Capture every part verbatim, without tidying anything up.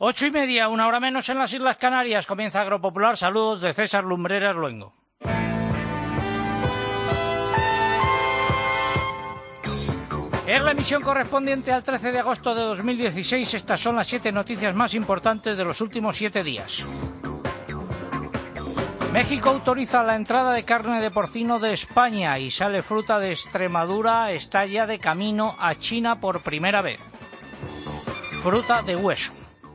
Ocho y media, una hora menos en las Islas Canarias. Comienza Agropopular. Saludos de César Lumbreras Luengo. Es la emisión correspondiente al trece de agosto de dos mil dieciséis. Estas son las siete noticias más importantes de los últimos siete días. México autoriza la entrada de carne de porcino de España y sale fruta de Extremadura, está ya de camino a China por primera vez. Fruta de hueso.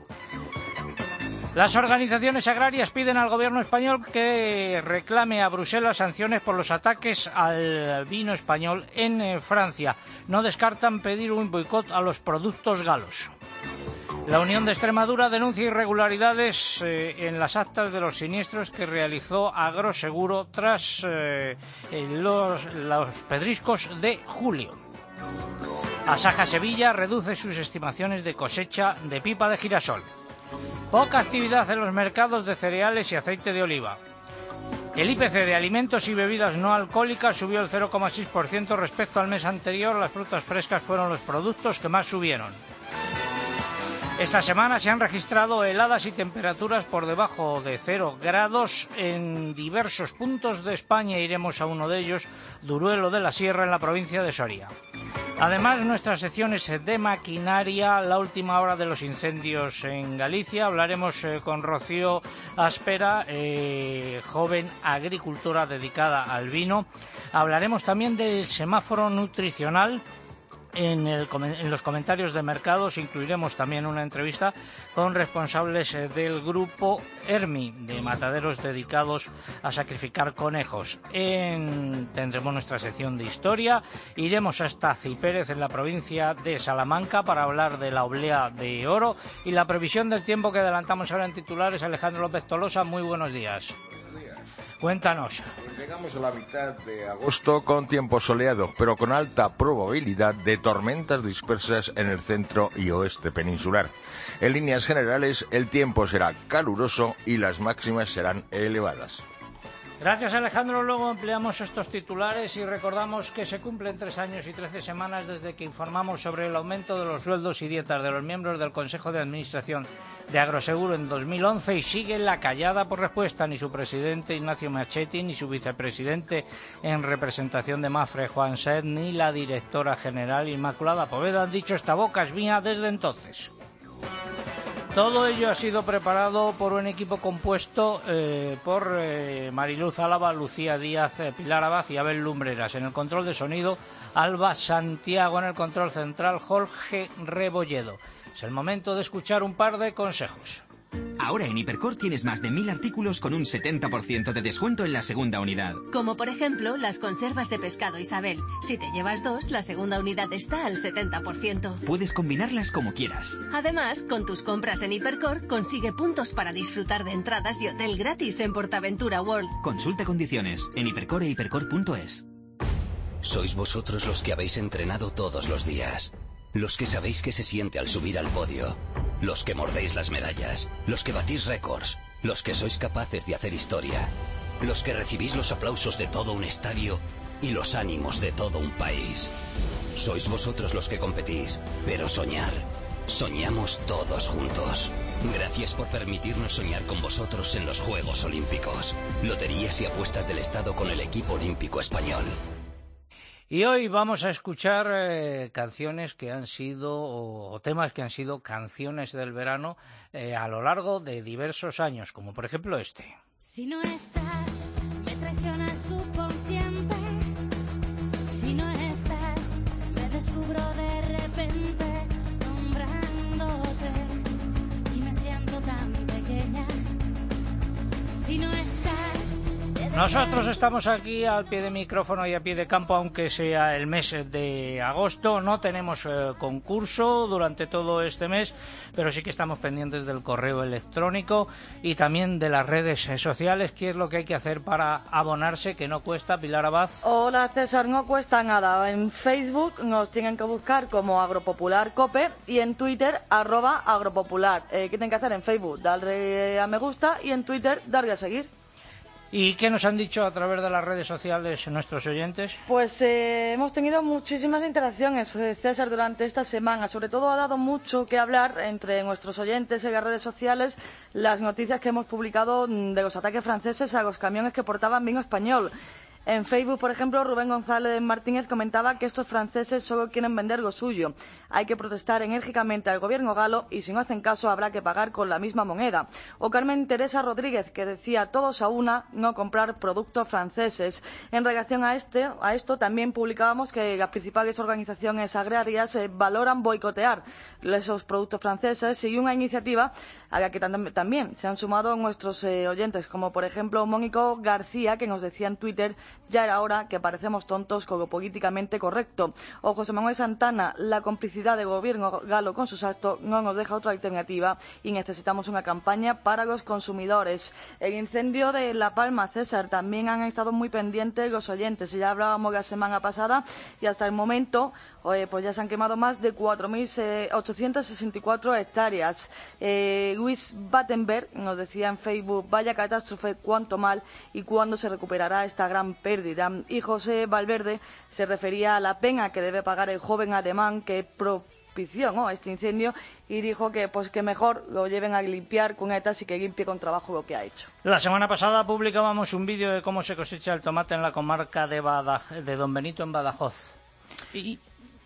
Las organizaciones agrarias piden al gobierno español que reclame a Bruselas sanciones por los ataques al vino español en Francia. No descartan pedir un boicot a los productos galos. La Unión de Extremadura denuncia irregularidades eh, en las actas de los siniestros que realizó Agroseguro tras eh, los, los pedriscos de julio. Asaja Sevilla reduce sus estimaciones de cosecha de pipa de girasol. Poca actividad en los mercados de cereales y aceite de oliva. El I P C de alimentos y bebidas no alcohólicas subió el cero coma seis por ciento respecto al mes anterior. Las frutas frescas fueron los productos que más subieron. Esta semana se han registrado heladas y temperaturas por debajo de cero grados en diversos puntos de España. Iremos a uno de ellos, Duruelo de la Sierra, en la provincia de Soria. Además, nuestras secciones de maquinaria, la última hora de los incendios en Galicia. Hablaremos eh, con Rocío Áspera, eh, joven agricultora dedicada al vino. Hablaremos también del semáforo nutricional. En, el, en los comentarios de mercados incluiremos también una entrevista con responsables del grupo ERMI, de mataderos dedicados a sacrificar conejos. En, tendremos nuestra sección de historia. Iremos hasta Cipérez, en la provincia de Salamanca, para hablar de la oblea de oro y la previsión del tiempo que adelantamos ahora en titulares. Alejandro López Tolosa, muy buenos días. Cuéntanos. Pues llegamos a la mitad de agosto con tiempo soleado, pero con alta probabilidad de tormentas dispersas en el centro y oeste peninsular. En líneas generales, el tiempo será caluroso y las máximas serán elevadas. Gracias, Alejandro. Luego empleamos estos titulares y recordamos que se cumplen tres años y trece semanas desde que informamos sobre el aumento de los sueldos y dietas de los miembros del Consejo de Administración de Agroseguro en dos mil once y sigue la callada por respuesta. Ni su presidente Ignacio Machetti, ni su vicepresidente en representación de Mafre, Juan Saez, ni la directora general Inmaculada Poveda han dicho esta boca es mía desde entonces. Todo ello ha sido preparado por un equipo compuesto eh, por eh, Mariluz Álava, Lucía Díaz, eh, Pilar Abad y Abel Lumbreras. En el control de sonido, Alba Santiago. En el control central, Jorge Rebolledo. Es el momento de escuchar un par de consejos. Ahora en Hipercor tienes más de mil artículos con un setenta por ciento de descuento en la segunda unidad. Como por ejemplo, las conservas de pescado Isabel. Si te llevas dos, la segunda unidad está al setenta por ciento. Puedes combinarlas como quieras. Además, con tus compras en Hipercor, consigue puntos para disfrutar de entradas y hotel gratis en Portaventura World. Consulta condiciones en hipercor e hipercor punto es. Sois vosotros los que habéis entrenado todos los días. Los que sabéis qué se siente al subir al podio. Los que mordéis las medallas. Los que batís récords. Los que sois capaces de hacer historia. Los que recibís los aplausos de todo un estadio y los ánimos de todo un país. Sois vosotros los que competís, pero soñar. Soñamos todos juntos. Gracias por permitirnos soñar con vosotros en los Juegos Olímpicos. Loterías y apuestas del Estado con el equipo olímpico español. Y hoy vamos a escuchar eh, canciones que han sido, o, o temas que han sido canciones del verano eh, a lo largo de diversos años, como por ejemplo este. Si no estás, me traiciona el subconsciente. Si no estás, me descubro de repente, nombrándote, y me siento tan pequeña. Si no estás... Nosotros estamos aquí al pie de micrófono y a pie de campo, aunque sea el mes de agosto. No tenemos eh, concurso durante todo este mes, pero sí que estamos pendientes del correo electrónico y también de las redes sociales. ¿Qué es lo que hay que hacer para abonarse? Que no cuesta, Pilar Abad. Hola César, no cuesta nada. En Facebook nos tienen que buscar como Agropopular Cope y en Twitter arroba Agropopular. Eh, ¿Qué tienen que hacer en Facebook? Darle a me gusta y en Twitter darle a seguir. ¿Y qué nos han dicho a través de las redes sociales nuestros oyentes? Pues eh, hemos tenido muchísimas interacciones, eh, César, durante esta semana. Sobre todo ha dado mucho que hablar entre nuestros oyentes en las redes sociales las noticias que hemos publicado de los ataques franceses a los camiones que portaban vino español. En Facebook, por ejemplo, Rubén González Martínez comentaba que estos franceses solo quieren vender lo suyo. Hay que protestar enérgicamente al gobierno galo y si no hacen caso habrá que pagar con la misma moneda. O Carmen Teresa Rodríguez, que decía todos a una, no comprar productos franceses. En relación a, este, a esto, también publicábamos que las principales organizaciones agrarias eh, valoran boicotear esos productos franceses y una iniciativa a la que tam también se han sumado nuestros eh, oyentes, como por ejemplo Mónico García, que nos decía en Twitter: ya era hora que parecemos tontos con lo políticamente correcto. O José Manuel Santana: la complicidad del gobierno galo con sus actos no nos deja otra alternativa y necesitamos una campaña para los consumidores. El incendio de La Palma, César, también han estado muy pendientes los oyentes. Ya hablábamos la semana pasada y hasta el momento eh, pues ya se han quemado más de cuatro mil ochocientas sesenta y cuatro hectáreas. Eh, Luis Battenberg nos decía en Facebook: vaya catástrofe, cuánto mal y cuándo se recuperará esta gran pérdida. Y José Valverde se refería a la pena que debe pagar el joven alemán que propició, ¿no?, este incendio, y dijo que pues que mejor lo lleven a limpiar cunetas y que limpie con trabajo lo que ha hecho. La semana pasada publicábamos un vídeo de cómo se cosecha el tomate en la comarca de, Badaj de Don Benito en Badajoz. ¿Y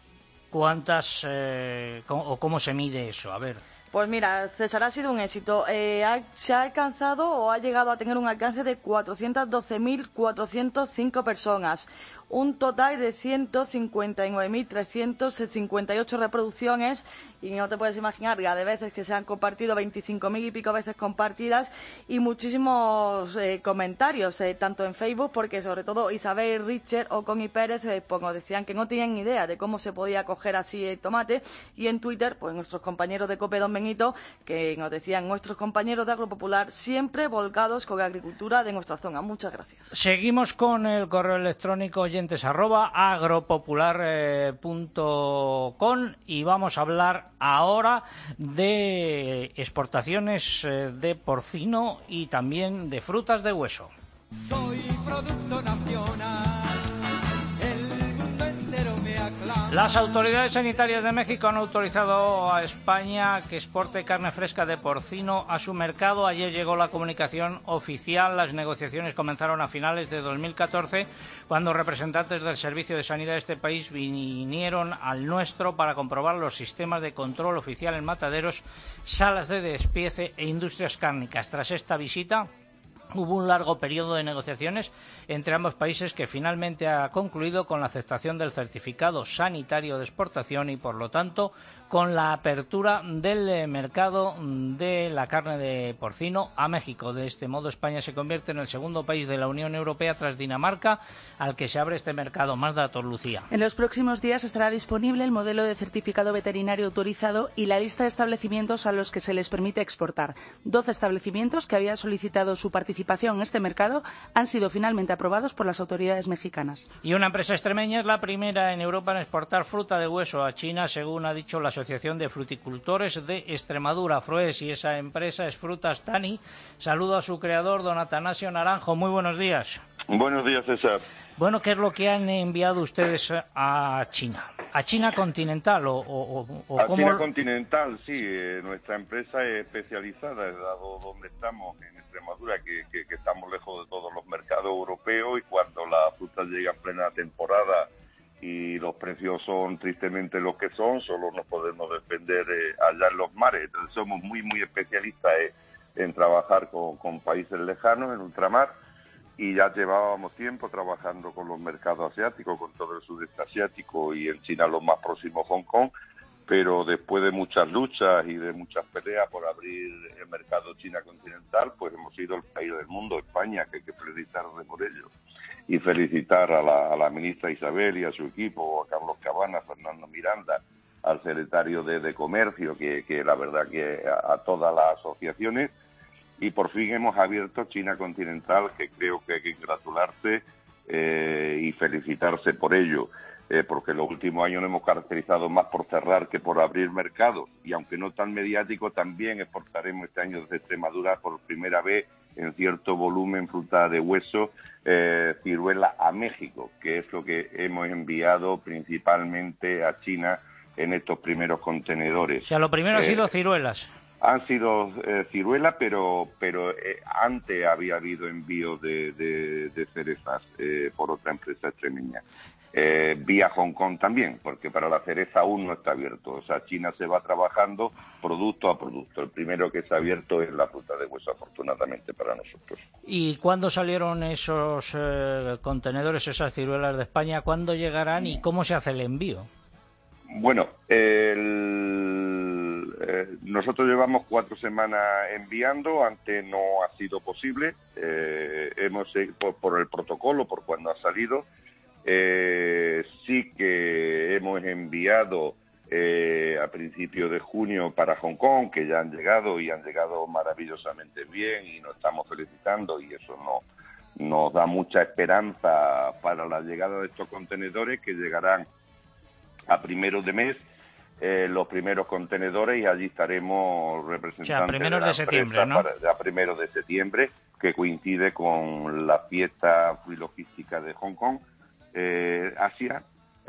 cuántas eh, cómo, o cómo se mide eso? A ver. Pues mira, César, ha sido un éxito. Eh, ha, se ha alcanzado o ha llegado a tener un alcance de cuatrocientas doce mil cuatrocientas cinco personas. Un total de ciento cincuenta y nueve mil trescientas cincuenta y ocho reproducciones, y no te puedes imaginar la de veces que se han compartido, veinticinco mil y pico veces compartidas, y muchísimos eh, comentarios, eh, tanto en Facebook, porque sobre todo Isabel Richter o Connie Pérez eh, pues nos decían que no tenían idea de cómo se podía coger así el tomate, y en Twitter pues nuestros compañeros de COPE Don Benito, que nos decían nuestros compañeros de Agropopular siempre volcados con la agricultura de nuestra zona. Muchas gracias. Seguimos con el correo electrónico oyentes arroba agropopular punto com y vamos a hablar ahora de exportaciones de porcino y también de frutas de hueso. Soy producto nacional. Las autoridades sanitarias de México han autorizado a España que exporte carne fresca de porcino a su mercado. Ayer llegó la comunicación oficial. Las negociaciones comenzaron a finales de dos mil catorce, cuando representantes del Servicio de Sanidad de este país vinieron al nuestro para comprobar los sistemas de control oficial en mataderos, salas de despiece e industrias cárnicas. Tras esta visita, hubo un largo periodo de negociaciones entre ambos países que finalmente ha concluido con la aceptación del certificado sanitario de exportación y, por lo tanto, con la apertura del mercado de la carne de porcino a México. De este modo, España se convierte en el segundo país de la Unión Europea tras Dinamarca al que se abre este mercado. Más datos, Lucía. En los próximos días estará disponible el modelo de certificado veterinario autorizado y la lista de establecimientos a los que se les permite exportar. doce establecimientos que habían solicitado su participación en este mercado han sido finalmente aprobados por las autoridades mexicanas. Y una empresa extremeña es la primera en Europa en exportar fruta de hueso a China, según ha dicho la Asociación de Fruticultores de Extremadura, FRUES, y esa empresa es Frutas Tani. Saludo a su creador, don Atanasio Naranjo. Muy buenos días. Buenos días, César. Bueno, ¿qué es lo que han enviado ustedes a China? ¿A China continental o, o, o a cómo? China continental, sí. Eh, nuestra empresa es especializada, dado donde estamos, en Extremadura, que, que, que estamos lejos de todos los mercados europeos, y cuando la fruta llega en plena temporada y los precios son tristemente los que son, solo nos podemos defender eh, allá en los mares. Entonces somos muy, muy especialistas eh, en trabajar con, con países lejanos, en ultramar, y ya llevábamos tiempo trabajando con los mercados asiáticos, con todo el sudeste asiático, y en China lo más próximo, Hong Kong, pero después de muchas luchas y de muchas peleas por abrir el mercado China continental, pues hemos sido el país del mundo, España, que hay que felicitarle por ello. Y felicitar a la, a la ministra Isabel y a su equipo, a Carlos Cabana, a Fernando Miranda, al secretario de, de Comercio, que, que la verdad que a, a todas las asociaciones, y por fin hemos abierto China continental, que creo que hay que gratularse eh, y felicitarse por ello, eh, porque los últimos años nos hemos caracterizado más por cerrar que por abrir mercados, y aunque no tan mediático, también exportaremos este año desde Extremadura por primera vez en cierto volumen fruta de hueso, eh, ciruela a México, que es lo que hemos enviado principalmente a China en estos primeros contenedores. O sea, lo primero ha eh, sido ciruelas. Han sido eh, ciruelas, pero pero eh, antes había habido envíos de, de, de cerezas eh, por otra empresa extremeña. Eh, vía Hong Kong también, porque para la cereza aún no está abierto. O sea, China se va trabajando producto a producto. El primero que se ha abierto es la fruta de hueso, afortunadamente para nosotros. ¿Y cuándo salieron esos eh, contenedores, esas ciruelas de España? ¿Cuándo llegarán y cómo se hace el envío? Bueno, el, eh, nosotros llevamos cuatro semanas enviando, antes no ha sido posible, eh, hemos por, por el protocolo, por cuando ha salido, eh, sí que hemos enviado eh, a principios de junio para Hong Kong, que ya han llegado y han llegado maravillosamente bien y nos estamos felicitando y eso no, nos da mucha esperanza para la llegada de estos contenedores que llegarán a primeros de mes, eh, los primeros contenedores y allí estaremos representando. O sea, primeros de septiembre, ¿no? Para, a primeros de septiembre, que coincide con la fiesta y logística de Hong Kong, eh, Asia,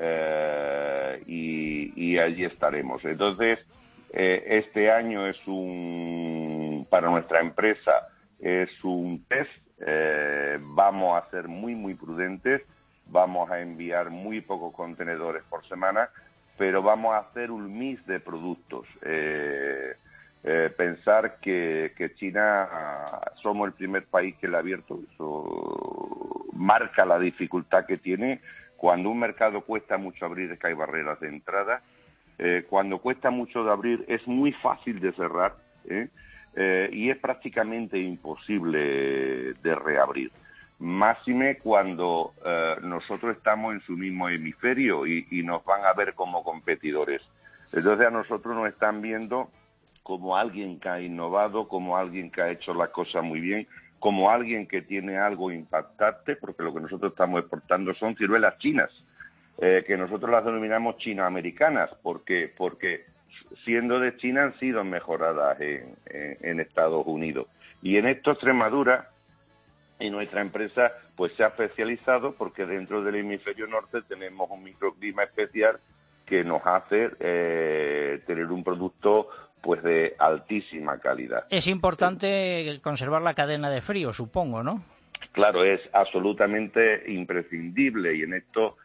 eh, y, y allí estaremos. Entonces, eh, este año es un, para nuestra empresa, es un test, eh, vamos a ser muy, muy prudentes. Vamos a enviar muy pocos contenedores por semana, pero vamos a hacer un mix de productos. Eh, eh, pensar que, que China, somos el primer país que le ha abierto, eso marca la dificultad que tiene. Cuando un mercado cuesta mucho abrir es que hay barreras de entrada. Eh, cuando cuesta mucho de abrir es muy fácil de cerrar, ¿eh? Eh, y es prácticamente imposible de reabrir. Máxime cuando eh, nosotros estamos en su mismo hemisferio y, y nos van a ver como competidores. Entonces a nosotros nos están viendo como alguien que ha innovado, como alguien que ha hecho las cosas muy bien, como alguien que tiene algo impactante, porque lo que nosotros estamos exportando son ciruelas chinas, eh, que nosotros las denominamos chinoamericanas, porque porque siendo de China han sido mejoradas en, en, en Estados Unidos. Y en esto Extremadura y nuestra empresa pues se ha especializado porque dentro del hemisferio norte tenemos un microclima especial que nos hace eh, tener un producto pues de altísima calidad. Es importante conservar la cadena de frío, supongo, ¿no? Claro, es absolutamente imprescindible y en esto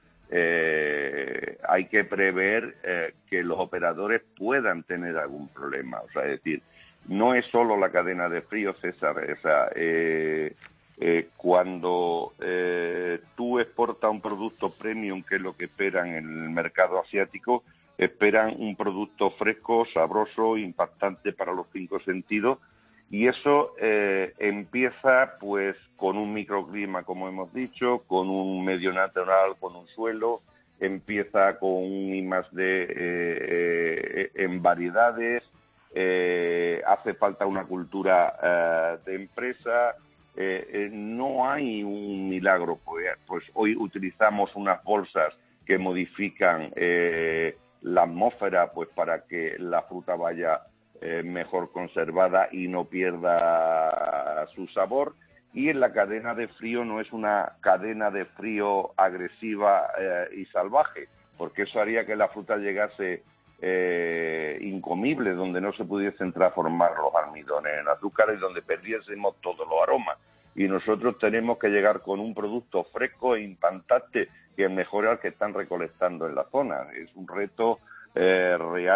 eh, hay que prever eh, que los operadores puedan tener algún problema. O sea, es decir, no es solo la cadena de frío, César, o sea, eh, Eh, cuando eh, tú exportas un producto premium, que es lo que esperan en el mercado asiático, esperan un producto fresco, sabroso, impactante para los cinco sentidos, y eso eh, empieza pues con un microclima, como hemos dicho, con un medio natural, con un suelo, empieza con un I más D eh, eh, en variedades, eh, hace falta una cultura eh, de empresa. Eh, eh, no hay un milagro, pues, pues hoy utilizamos unas bolsas que modifican eh, la atmósfera pues para que la fruta vaya eh, mejor conservada y no pierda su sabor, y en la cadena de frío no es una cadena de frío agresiva eh, y salvaje, porque eso haría que la fruta llegase eh, incomible, donde no se pudiesen transformar los almidones en azúcar y donde perdiésemos todos los aromas. Y nosotros tenemos que llegar con un producto fresco e impactante que mejore al que están recolectando en la zona. Es un reto eh,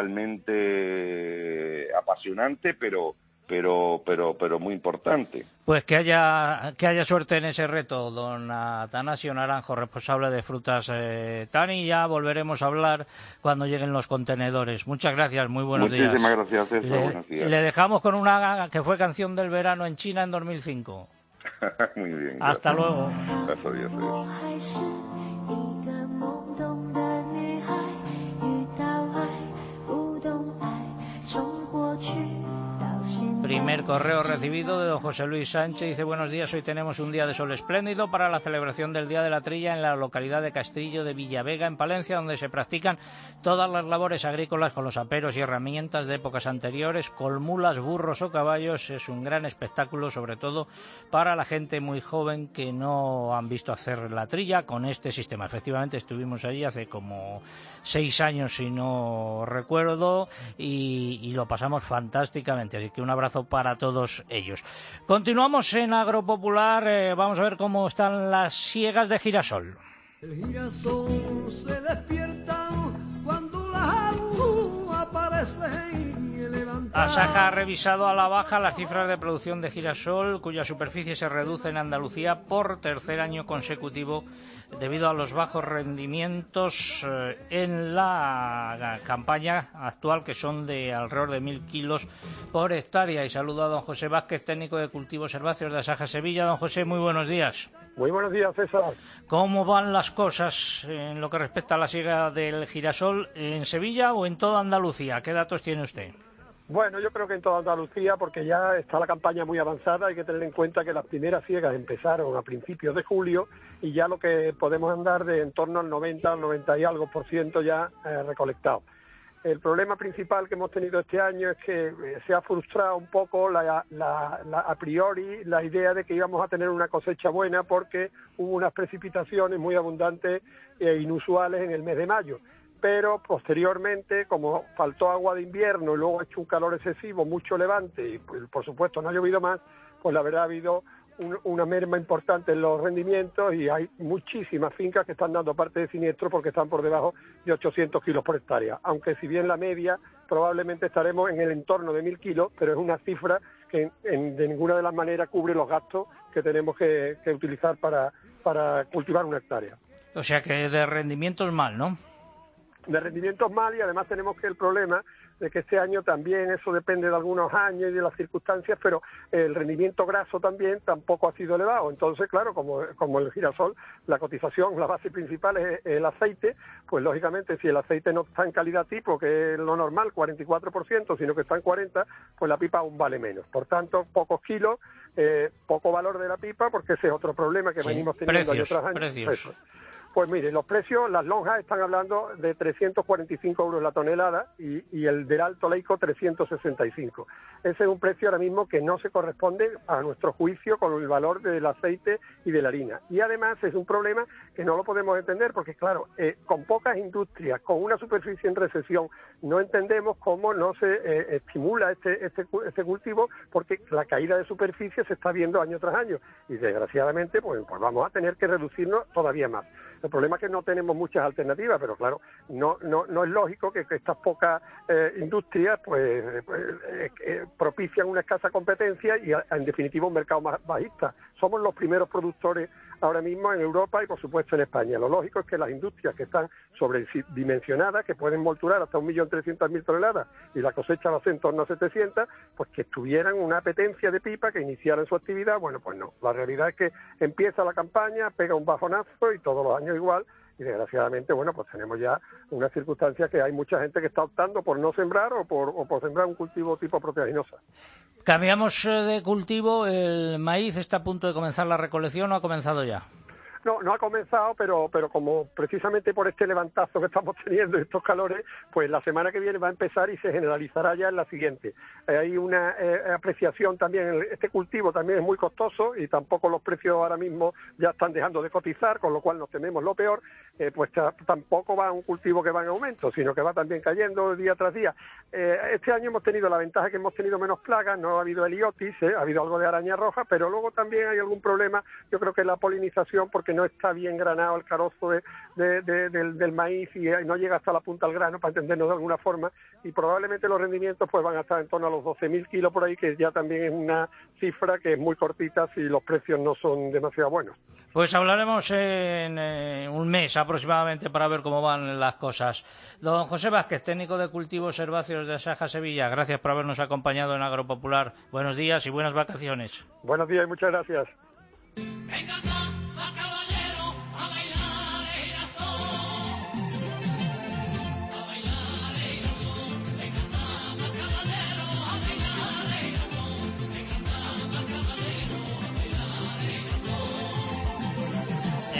realmente apasionante, pero pero pero pero muy importante. Pues que haya que haya suerte en ese reto, don Atanasio Naranjo, responsable de Frutas eh, Tani. Ya volveremos a hablar cuando lleguen los contenedores. Muchas gracias, muy buenos Muchísimas días. Muchísimas gracias, César. Le, buenos días. Le dejamos con una que fue canción del verano en China en dos mil cinco. Muy bien. Hasta gracias. luego. Gracias, adiós, adiós. Primer correo recibido de don José Luis Sánchez. Dice: buenos días, hoy tenemos un día de sol espléndido para la celebración del Día de la Trilla en la localidad de Castillo de Villavega, en Palencia, donde se practican todas las labores agrícolas con los aperos y herramientas de épocas anteriores, con mulas, burros o caballos. Es un gran espectáculo, sobre todo para la gente muy joven que no han visto hacer la trilla con este sistema. Efectivamente, estuvimos allí hace como seis años, si no recuerdo, y, y lo pasamos fantásticamente. Así que un abrazo para todos ellos. Continuamos en Agropopular. Eh, vamos a ver cómo están las siegas de girasol. El girasol se despierta cuando la luz aparece y levanta. Asaja ha revisado a la baja las cifras de producción de girasol, cuya superficie se reduce en Andalucía por tercer año consecutivo debido a los bajos rendimientos eh, en la campaña actual, que son de alrededor de mil kilos por hectárea. Y saludo a don José Vázquez, técnico de cultivos herbáceos de Asaja Sevilla. Don José, muy buenos días. Muy buenos días, César. ¿Cómo van las cosas en lo que respecta a la siega del girasol en Sevilla o en toda Andalucía? ¿Qué datos tiene usted? Bueno, yo creo que en toda Andalucía, porque ya está la campaña muy avanzada. Hay que tener en cuenta que las primeras siegas empezaron a principios de julio y ya lo que podemos andar de en torno al noventa, al noventa y algo por ciento ya eh, recolectado. El problema principal que hemos tenido este año es que eh, se ha frustrado un poco la, la, la, a priori la idea de que íbamos a tener una cosecha buena, porque hubo unas precipitaciones muy abundantes e inusuales en el mes de mayo. Pero posteriormente, como faltó agua de invierno y luego ha hecho un calor excesivo, mucho levante y pues, por supuesto no ha llovido más, pues la verdad ha habido un, una merma importante en los rendimientos y hay muchísimas fincas que están dando parte de siniestro porque están por debajo de ochocientos kilos por hectárea. Aunque si bien la media probablemente estaremos en el entorno de mil kilos, pero es una cifra que en, de ninguna de las maneras cubre los gastos que tenemos que, que utilizar para, para cultivar una hectárea. O sea que de rendimientos mal, ¿no? De rendimientos mal, y además tenemos que el problema de que este año también eso depende de algunos años y de las circunstancias, pero el rendimiento graso también tampoco ha sido elevado. Entonces, claro, como, como el girasol, la cotización, la base principal es el aceite, pues lógicamente si el aceite no está en calidad tipo, que es lo normal, cuarenta y cuatro por ciento, sino que está en cuarenta, pues la pipa aún vale menos. Por tanto, pocos kilos, eh, poco valor de la pipa, porque ese es otro problema que sí, venimos teniendo precios, año tras año. Precios. Eso. Pues mire, los precios, las lonjas están hablando de trescientos cuarenta y cinco euros la tonelada y, y el del alto leico trescientos sesenta y cinco. Ese es un precio ahora mismo que no se corresponde a nuestro juicio con el valor del aceite y de la harina. Y además es un problema que no lo podemos entender porque, claro, eh, con pocas industrias, con una superficie en recesión, no entendemos cómo no se eh, estimula este, este, este cultivo, porque la caída de superficie se está viendo año tras año y desgraciadamente pues, pues vamos a tener que reducirnos todavía más. El problema es que no tenemos muchas alternativas, pero claro, no no no es lógico que, que estas pocas eh, industrias pues, pues eh, eh, propician una escasa competencia y en definitiva un mercado más bajista. Somos los primeros productores ahora mismo en Europa y por supuesto en España. Lo lógico es que las industrias que están sobredimensionadas, que pueden molturar hasta un millón trescientas mil toneladas y la cosecha va a ser en torno a setecientas, pues que tuvieran una apetencia de pipa, que iniciaran su actividad. Bueno, pues no. La realidad es que empieza la campaña, pega un bajonazo y todos los años igual, y desgraciadamente, bueno, pues tenemos ya una circunstancia que hay mucha gente que está optando por no sembrar o por, o por sembrar un cultivo tipo proteaginosa. Cambiamos de cultivo, el maíz está a punto de comenzar la recolección o ha comenzado ya. No, no ha comenzado, pero pero como precisamente por este levantazo que estamos teniendo, estos calores, pues la semana que viene va a empezar y se generalizará ya en la siguiente. Eh, hay una eh, apreciación también, este cultivo también es muy costoso y tampoco los precios ahora mismo ya están dejando de cotizar, con lo cual nos tememos lo peor, eh, pues tampoco va un cultivo que va en aumento, sino que va también cayendo día tras día. Eh, este año hemos tenido la ventaja que hemos tenido menos plagas, no ha habido heliotis, eh, ha habido algo de araña roja, pero luego también hay algún problema, yo creo que la polinización, porque no está bien granado el carozo de, de, de, del, del maíz y no llega hasta la punta del grano, para entendernos de alguna forma, y probablemente los rendimientos pues van a estar en torno a los doce mil kilos por ahí, que ya también es una cifra que es muy cortita si los precios no son demasiado buenos. Pues hablaremos en eh, un mes aproximadamente para ver cómo van las cosas. Don José Vázquez, técnico de cultivos herbáceos de Asaja Sevilla, gracias por habernos acompañado en Agropopular. Buenos días y buenas vacaciones. Buenos días y muchas gracias.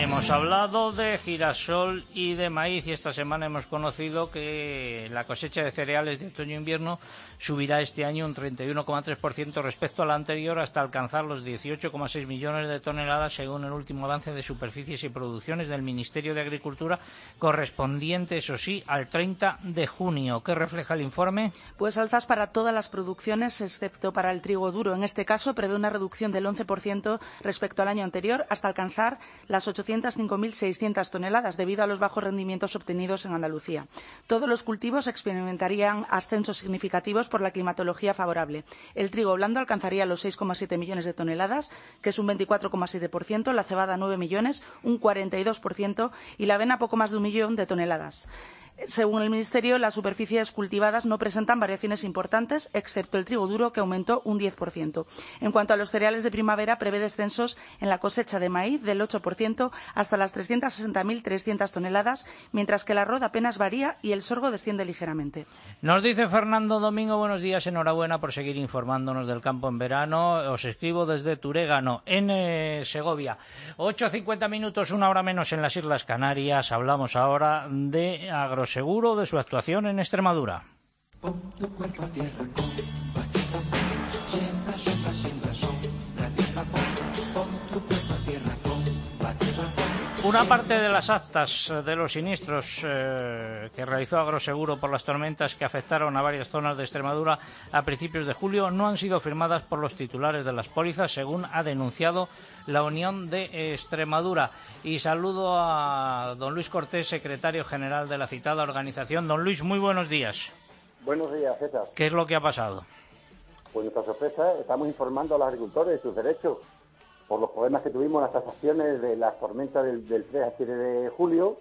Hemos hablado de girasol y de maíz y esta semana hemos conocido que la cosecha de cereales de otoño-invierno subirá este año un treinta y uno coma tres por ciento respecto a la anterior hasta alcanzar los dieciocho coma seis millones de toneladas según el último avance de superficies y producciones del Ministerio de Agricultura correspondiente, eso sí, al treinta de junio. ¿Qué refleja el informe? Pues alzas para todas las producciones excepto para el trigo duro. En este caso prevé una reducción del once por ciento respecto al año anterior hasta alcanzar las ochocientas cinco mil seiscientas toneladas debido a los bajos rendimientos obtenidos en Andalucía. Todos los cultivos experimentarían ascensos significativos por la climatología favorable. El trigo blando alcanzaría los seis coma siete millones de toneladas, que es un veinticuatro coma siete por ciento, la cebada nueve millones, un cuarenta y dos por ciento y la avena poco más de un millón de toneladas. Según el Ministerio, las superficies cultivadas no presentan variaciones importantes, excepto el trigo duro, que aumentó un diez por ciento. En cuanto a los cereales de primavera, prevé descensos en la cosecha de maíz del ocho por ciento hasta las trescientas sesenta mil trescientas toneladas, mientras que el arroz apenas varía y el sorgo desciende ligeramente. Nos dice Fernando Domingo, buenos días, enhorabuena por seguir informándonos del campo en verano. Os escribo desde Turégano, en eh, Segovia. ocho cincuenta minutos, una hora menos en las Islas Canarias. Hablamos ahora de Agroseguro. Seguro de su actuación en Extremadura. Pon tu cuerpo a tierra con tierra, siembra, siembra, siembra, sombra, tierra, pon, pon tu cuerpo a tierra con tierra. Una parte de las actas de los siniestros eh, que realizó Agroseguro por las tormentas que afectaron a varias zonas de Extremadura a principios de julio no han sido firmadas por los titulares de las pólizas, según ha denunciado la Unión de Extremadura. Y saludo a don Luis Cortés, secretario general de la citada organización. Don Luis, muy buenos días. Buenos días, César. ¿Qué es lo que ha pasado? Pues nuestra sorpresa, estamos informando a los agricultores de sus derechos por los problemas que tuvimos en las tasaciones de las tormentas del, del tres al siete de julio,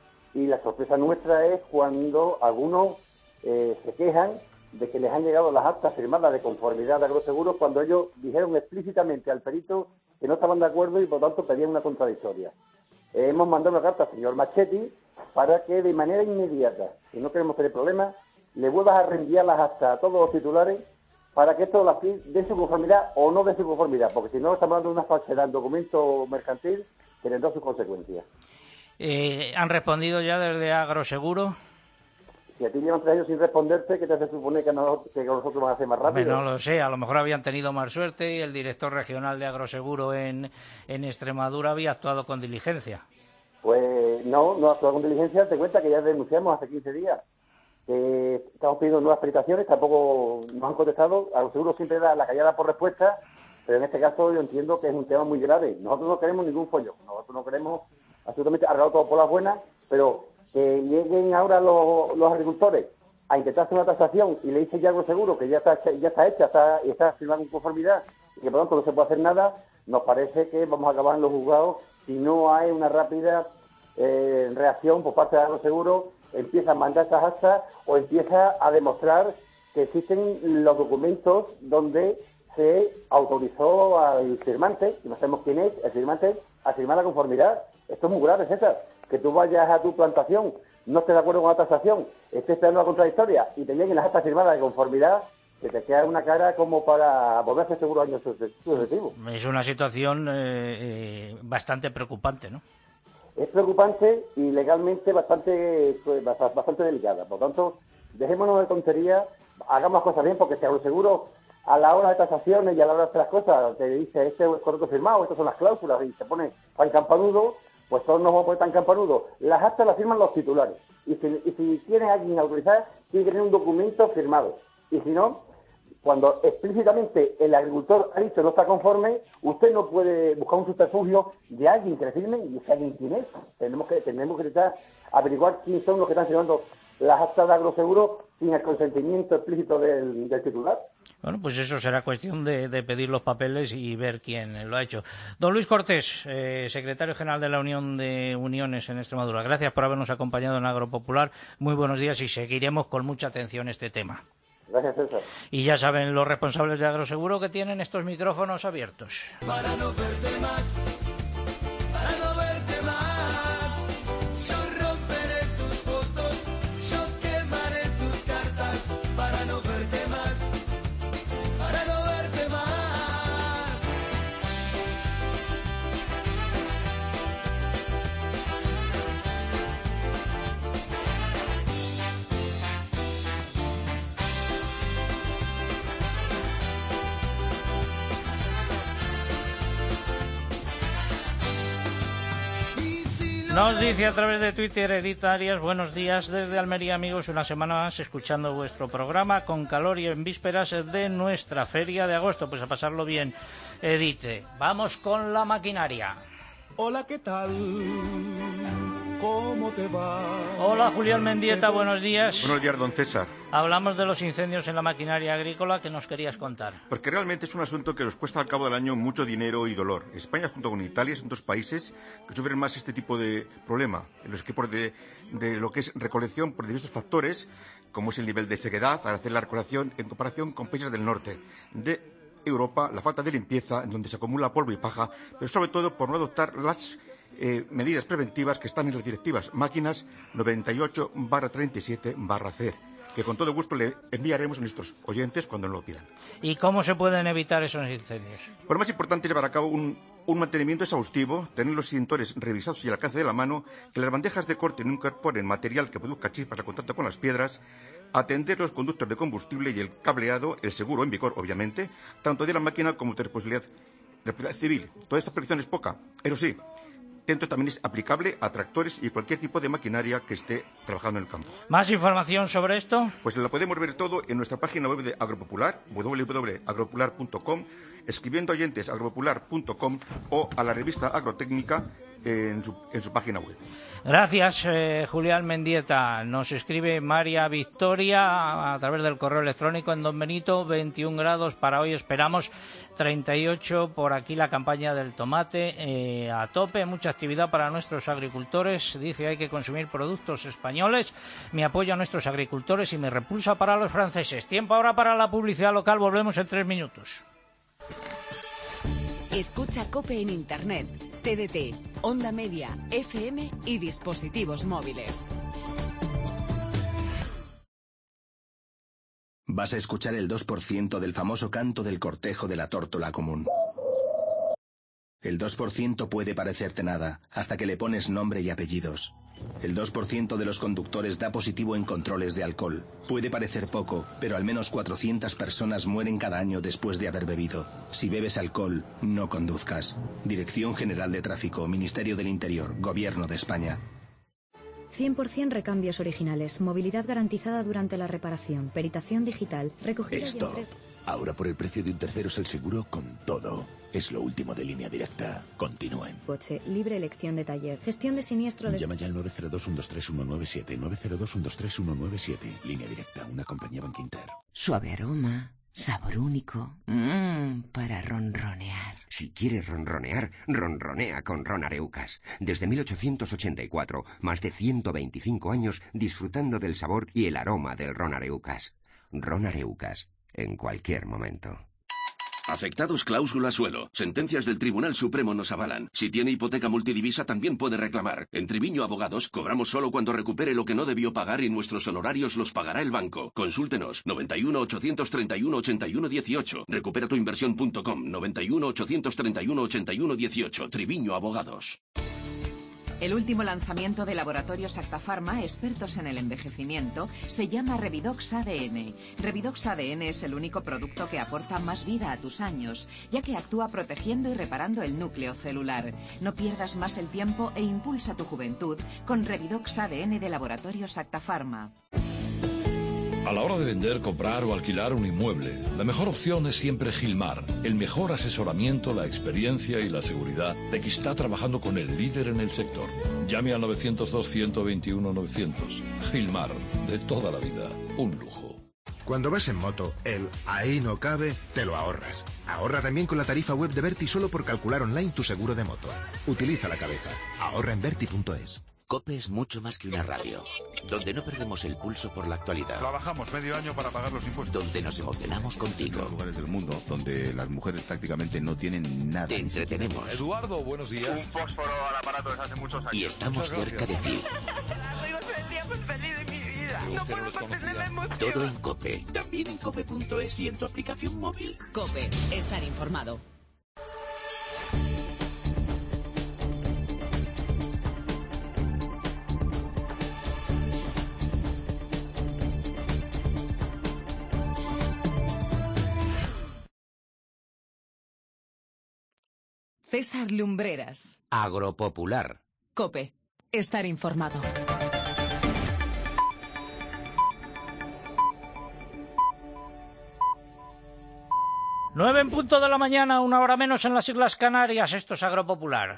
y la sorpresa nuestra es cuando algunos eh, se quejan de que les han llegado las actas firmadas de conformidad de Agroseguros cuando ellos dijeron explícitamente al perito que no estaban de acuerdo y por tanto pedían una contradictoria. Eh, hemos mandado una carta al señor Machetti para que de manera inmediata, si no queremos tener problemas, le vuelvas a reenviar las actas a todos los titulares para que esto dé su conformidad o no dé su conformidad, porque si no estamos hablando de una falsedad en documento mercantil que tendrá sus consecuencias. Eh, ¿Han respondido ya desde Agroseguro? Si a ti llevan tres años sin responderte, ¿qué te hace suponer que, no, que nosotros vamos a hacer más rápido? Bueno, no lo sé, a lo mejor habían tenido más suerte y el director regional de Agroseguro en, en Extremadura había actuado con diligencia. Pues no, no ha actuado con diligencia. Te cuenta que ya denunciamos hace quince días. Eh, estamos pidiendo nuevas explicaciones, tampoco nos han contestado. Agroseguro siempre da la callada por respuesta, pero en este caso yo entiendo que es un tema muy grave. Nosotros no queremos ningún follón, nosotros no queremos absolutamente arreglar todo por las buenas, pero que lleguen ahora los, los agricultores a intentar hacer una tasación y le dicen ya Agroseguro que ya está, ya está hecha, está, está firmada con conformidad y que por lo tanto no se puede hacer nada, nos parece que vamos a acabar en los juzgados si no hay una rápida eh, reacción por parte de Agroseguro, empieza a mandar esas actas o empieza a demostrar que existen los documentos donde se autorizó al firmante, y no sabemos quién es, el firmante, a firmar la conformidad. Esto es muy grave, César, que tú vayas a tu plantación, no estés de acuerdo con la tasación, estés esperando la contradictoria y te lleguen las actas firmadas de conformidad, que te queda una cara como para volverse seguro años sucesivos. Es una situación eh, eh, bastante preocupante, ¿no? Es preocupante y legalmente bastante pues, bastante delicada. Por lo tanto, dejémonos de tontería, hagamos las cosas bien, porque si Agroseguro a la hora de tasaciones y a la hora de hacer las cosas te dice este es el contrato firmado, estas son las cláusulas y se pone tan campanudo, pues todos nos vamos a poner tan campanudo. Las actas las firman los titulares y si, y si tiene alguien autorizado, tiene que tener un documento firmado. Y si no, cuando explícitamente el agricultor ha dicho no está conforme, usted no puede buscar un subterfugio de alguien que le firme y ese alguien quién es. Tenemos que tenemos que intentar averiguar quiénes son los que están firmando las actas de Agroseguro sin el consentimiento explícito del, del titular. Bueno, pues eso será cuestión de, de pedir los papeles y ver quién lo ha hecho. Don Luis Cortés, eh, secretario general de la Unión de Uniones en Extremadura, gracias por habernos acompañado en Agropopular. Muy buenos días y seguiremos con mucha atención este tema. Gracias, César. Y ya saben los responsables de Agroseguro que tienen estos micrófonos abiertos. Para no verte más, para no verte más, yo romperé tus fotos, yo quemaré tus cartas, para no verte más, para no verte más. Nos dice a través de Twitter Edith Arias, buenos días desde Almería, amigos, una semana más escuchando vuestro programa con calor y en vísperas de nuestra feria de agosto. Pues a pasarlo bien, Edith. Vamos con la maquinaria. Hola, ¿qué tal? ¿Cómo te va? Hola, Julián Mendieta, buenos días. Buenos días, don César. Hablamos de los incendios en la maquinaria agrícola que nos querías contar. Porque realmente es un asunto que nos cuesta al cabo del año mucho dinero y dolor. España, junto con Italia, son dos países que sufren más este tipo de problema, en los que por de, de lo que es recolección por diversos factores, como es el nivel de sequedad, al hacer la recolección en comparación con países del norte de Europa, la falta de limpieza, en donde se acumula polvo y paja, pero sobre todo por no adoptar las eh, medidas preventivas que están en las directivas máquinas noventa y ocho barra treinta y siete barra C, que con todo gusto le enviaremos a nuestros oyentes cuando nos lo pidan. ¿Y cómo se pueden evitar esos incendios? Pues lo más importante es llevar a cabo un, un mantenimiento exhaustivo, tener los extintores revisados y al alcance de la mano, que las bandejas de corte no incorporen material que produzca chispas al contacto con las piedras, atender los conductos de combustible y el cableado, el seguro en vigor, obviamente, tanto de la máquina como de responsabilidad, responsabilidad civil. Toda esta previsión es poca, eso sí, dentro también es aplicable a tractores y cualquier tipo de maquinaria que esté trabajando en el campo. ¿Más información sobre esto? Pues la podemos ver todo en nuestra página web de Agropopular, doble u doble u doble u punto agropopular punto com, escribiendo oyentes agropopular punto com o a la revista Agrotécnica en su, en su página web. Gracias, eh, Julián Mendieta. Nos escribe María Victoria a través del correo electrónico en Don Benito, veintiún grados para hoy, esperamos treinta y ocho. Por aquí la campaña del tomate eh, a tope, mucha actividad para nuestros agricultores. Dice hay que consumir productos españoles. Mi apoyo a nuestros agricultores y mi repulsa para los franceses. Tiempo ahora para la publicidad local, volvemos en tres minutos. Escucha COPE en Internet, T D T, Onda Media, F M y dispositivos móviles. Vas a escuchar el dos por ciento del famoso canto del cortejo de la tórtola común. El dos por ciento puede parecerte nada, hasta que le pones nombre y apellidos. El dos por ciento de los conductores da positivo en controles de alcohol. Puede parecer poco, pero al menos cuatrocientas personas mueren cada año después de haber bebido. Si bebes alcohol, no conduzcas. Dirección General de Tráfico, Ministerio del Interior, Gobierno de España. cien por ciento recambios originales, movilidad garantizada durante la reparación, peritación digital, recogida Esto, y entrega. ahora por el precio de un tercero es el seguro con todo. Es lo último de Línea Directa. Continúen. Coche, libre elección de taller, gestión de siniestro de... Llama ya al nueve cero dos, uno dos tres, uno nueve siete, nueve cero dos, uno dos tres, uno nueve siete. Línea Directa, una compañía Bankinter. Suave aroma, sabor único, mmm, para ronronear. Si quieres ronronear, ronronea con Ron Areucas. Desde mil ochocientos ochenta y cuatro, más de ciento veinticinco años disfrutando del sabor y el aroma del Ron Areucas. Ron Areucas, en cualquier momento. Afectados cláusula suelo. Sentencias del Tribunal Supremo nos avalan. Si tiene hipoteca multidivisa también puede reclamar. En Triviño Abogados cobramos solo cuando recupere lo que no debió pagar y nuestros honorarios los pagará el banco. Consúltenos. noventa y uno, ochocientos treinta y uno, ochenta y uno dieciocho. recupera tu inversión punto com. noventa y uno, ochocientos treinta y uno, ochenta y uno dieciocho. Triviño Abogados. El último lanzamiento de Laboratorios Acta Pharma, expertos en el envejecimiento, se llama Revidox A D N. Revidox A D N es el único producto que aporta más vida a tus años, ya que actúa protegiendo y reparando el núcleo celular. No pierdas más el tiempo e impulsa tu juventud con Revidox A D N de Laboratorios Acta Pharma. A la hora de vender, comprar o alquilar un inmueble, la mejor opción es siempre Gilmar. El mejor asesoramiento, la experiencia y la seguridad de que está trabajando con el líder en el sector. Llame al novecientos dos, ciento veintiuno, novecientos. Gilmar, de toda la vida, un lujo. Cuando vas en moto, el ahí no cabe, te lo ahorras. Ahorra también con la tarifa web de Verti solo por calcular online tu seguro de moto. Utiliza la cabeza. Ahorra en verti punto es. COPE es mucho más que una radio, donde no perdemos el pulso por la actualidad. Trabajamos medio año para pagar los impuestos. Donde nos emocionamos contigo. En los lugares del mundo donde las mujeres prácticamente no tienen nada. Te entretenemos. Eduardo, buenos días. Un fósforo al aparato desde hace muchos años. Y estamos cerca de ti. Soy el día más feliz de mi vida. No puedo mantener la emoción. Todo en COPE. También en cope punto es y en tu aplicación móvil. COPE. Estar informado. César Lumbreras. Agropopular. COPE. estar informado. Nueve en punto de la mañana, una hora menos en las Islas Canarias. Esto es Agropopular.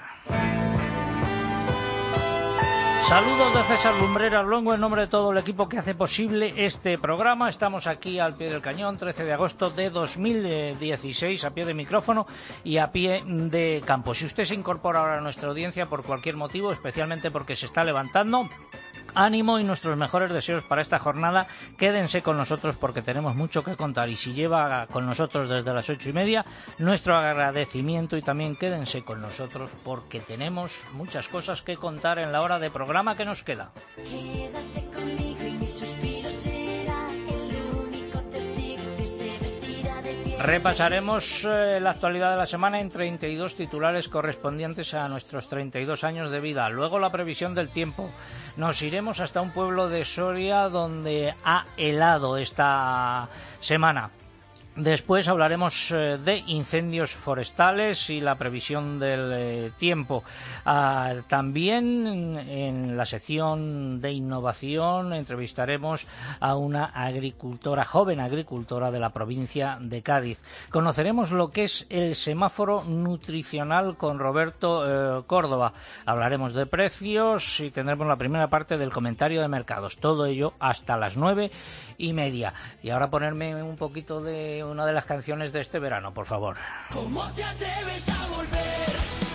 Saludos de César Lumbreras Luengo en nombre de todo el equipo que hace posible este programa. Estamos aquí al pie del cañón, trece de agosto de dos mil dieciséis, a pie de micrófono y a pie de campo. Si usted se incorpora ahora a nuestra audiencia por cualquier motivo, especialmente porque se está levantando, ánimo y nuestros mejores deseos para esta jornada. Quédense con nosotros porque tenemos mucho que contar, y si lleva con nosotros desde las ocho y media, nuestro agradecimiento, y también quédense con nosotros porque tenemos muchas cosas que contar en la hora de programa que nos queda. Quédate conmigo y mi suspiro será el único testigo que se vestirá de fiesta. Repasaremos eh, la actualidad de la semana en treinta y dos titulares correspondientes a nuestros treinta y dos años de vida. Luego la previsión del tiempo. Nos iremos hasta un pueblo de Soria donde ha helado esta semana. Después hablaremos eh, de incendios forestales y la previsión del eh, tiempo. Ah, también en, en la sección de innovación entrevistaremos a una agricultora, joven agricultora de la provincia de Cádiz. Conoceremos lo que es el semáforo nutricional con Roberto eh, Córdoba. Hablaremos de precios y tendremos la primera parte del comentario de mercados. Todo ello hasta las nueve y media. Y ahora ponerme un poquito de una de las canciones de este verano, por favor. ¿Cómo te atreves a volver?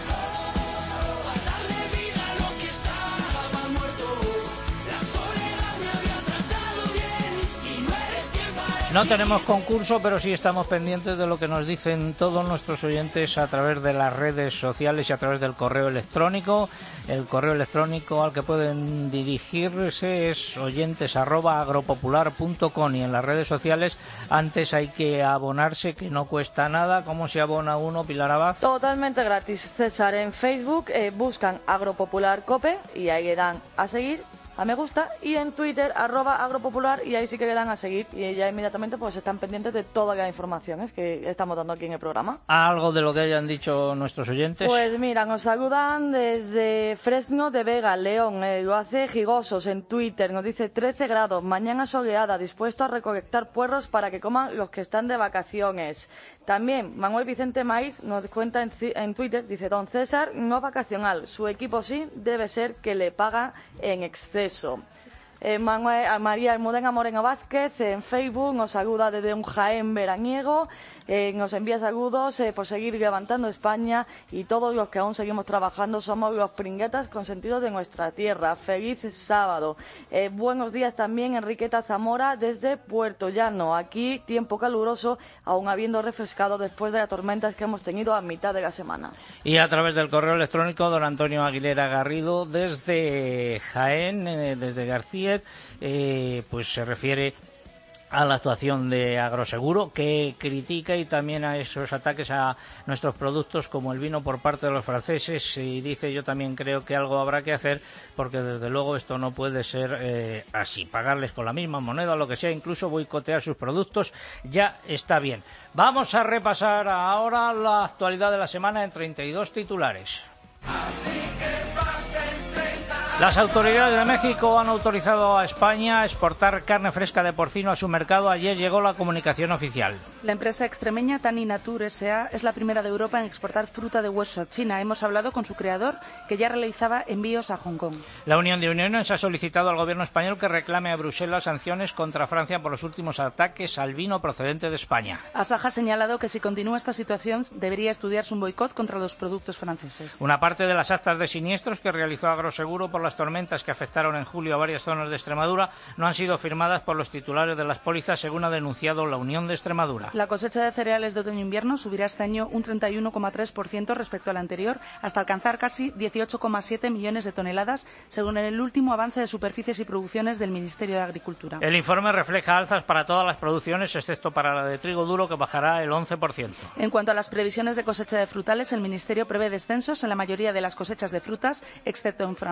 Oh, a darle vida a lo que estaba muerto. La soledad me había tratado bien y no eres quien parece. No tenemos concurso, pero sí estamos pendientes de lo que nos dicen todos nuestros oyentes a través de las redes sociales y a través del correo electrónico. El correo electrónico al que pueden dirigirse es oyentes arroba agropopular punto com, y en las redes sociales antes hay que abonarse, que no cuesta nada. ¿Cómo se abona uno, Pilar Abad? Totalmente gratis, César. En Facebook eh, buscan Agropopular Cope y ahí le dan a seguir, a me gusta, y en Twitter arroba agropopular, y ahí sí que le dan a seguir y ya inmediatamente pues están pendientes de todas las informaciones que estamos dando aquí en el programa. ¿Algo de lo que hayan dicho nuestros oyentes? Pues mira, nos saludan desde Fresno de Vega, León, eh, lo hace Gigosos en Twitter, nos dice trece grados, mañana soleada, dispuesto a recolectar puerros para que coman los que están de vacaciones. También Manuel Vicente Maíz nos cuenta en, en Twitter, dice don César, no vacacional, su equipo sí, debe ser que le paga en exceso. Eh, Manuel, María Almudena Moreno Vázquez en Facebook nos saluda desde un Jaén veraniego, eh, nos envía saludos eh, por seguir levantando España, y todos los que aún seguimos trabajando somos los pringuetas consentidos de nuestra tierra. Feliz sábado. Eh, buenos días también Enriqueta Zamora desde Puerto Llano, aquí tiempo caluroso, aún habiendo refrescado después de las tormentas que hemos tenido a mitad de la semana. Y a través del correo electrónico don Antonio Aguilera Garrido desde Jaén, eh, desde García, Eh, pues se refiere a la actuación de Agroseguro, que critica, y también a esos ataques a nuestros productos como el vino por parte de los franceses, y dice: yo también creo que algo habrá que hacer, porque desde luego esto no puede ser eh, así, pagarles con la misma moneda o lo que sea, incluso boicotear sus productos, ya está bien. Vamos a repasar ahora la actualidad de la semana en treinta y dos titulares. Así que pasen treinta. Las autoridades de México han autorizado a España a exportar carne fresca de porcino a su mercado. Ayer llegó la comunicación oficial. La empresa extremeña Tani Natur S A es la primera de Europa en exportar fruta de hueso a China. Hemos hablado con su creador, que ya realizaba envíos a Hong Kong. La Unión de Uniones ha solicitado al gobierno español que reclame a Bruselas sanciones contra Francia por los últimos ataques al vino procedente de España. Asaja ha señalado que si continúa esta situación debería estudiarse un boicot contra los productos franceses. Una parte de las actas de siniestros que realizó Agroseguro por las tormentas que afectaron en julio a varias zonas de Extremadura no han sido firmadas por los titulares de las pólizas, según ha denunciado la Unión de Extremadura. La cosecha de cereales de otoño-invierno subirá este año un treinta y uno coma tres por ciento respecto al anterior, hasta alcanzar casi dieciocho coma siete millones de toneladas, según el último avance de superficies y producciones del Ministerio de Agricultura. El informe refleja alzas para todas las producciones, excepto para la de trigo duro, que bajará el once por ciento. En cuanto a las previsiones de cosecha de frutales, el Ministerio prevé descensos en la mayoría de las cosechas de frutas, excepto en frambuesas.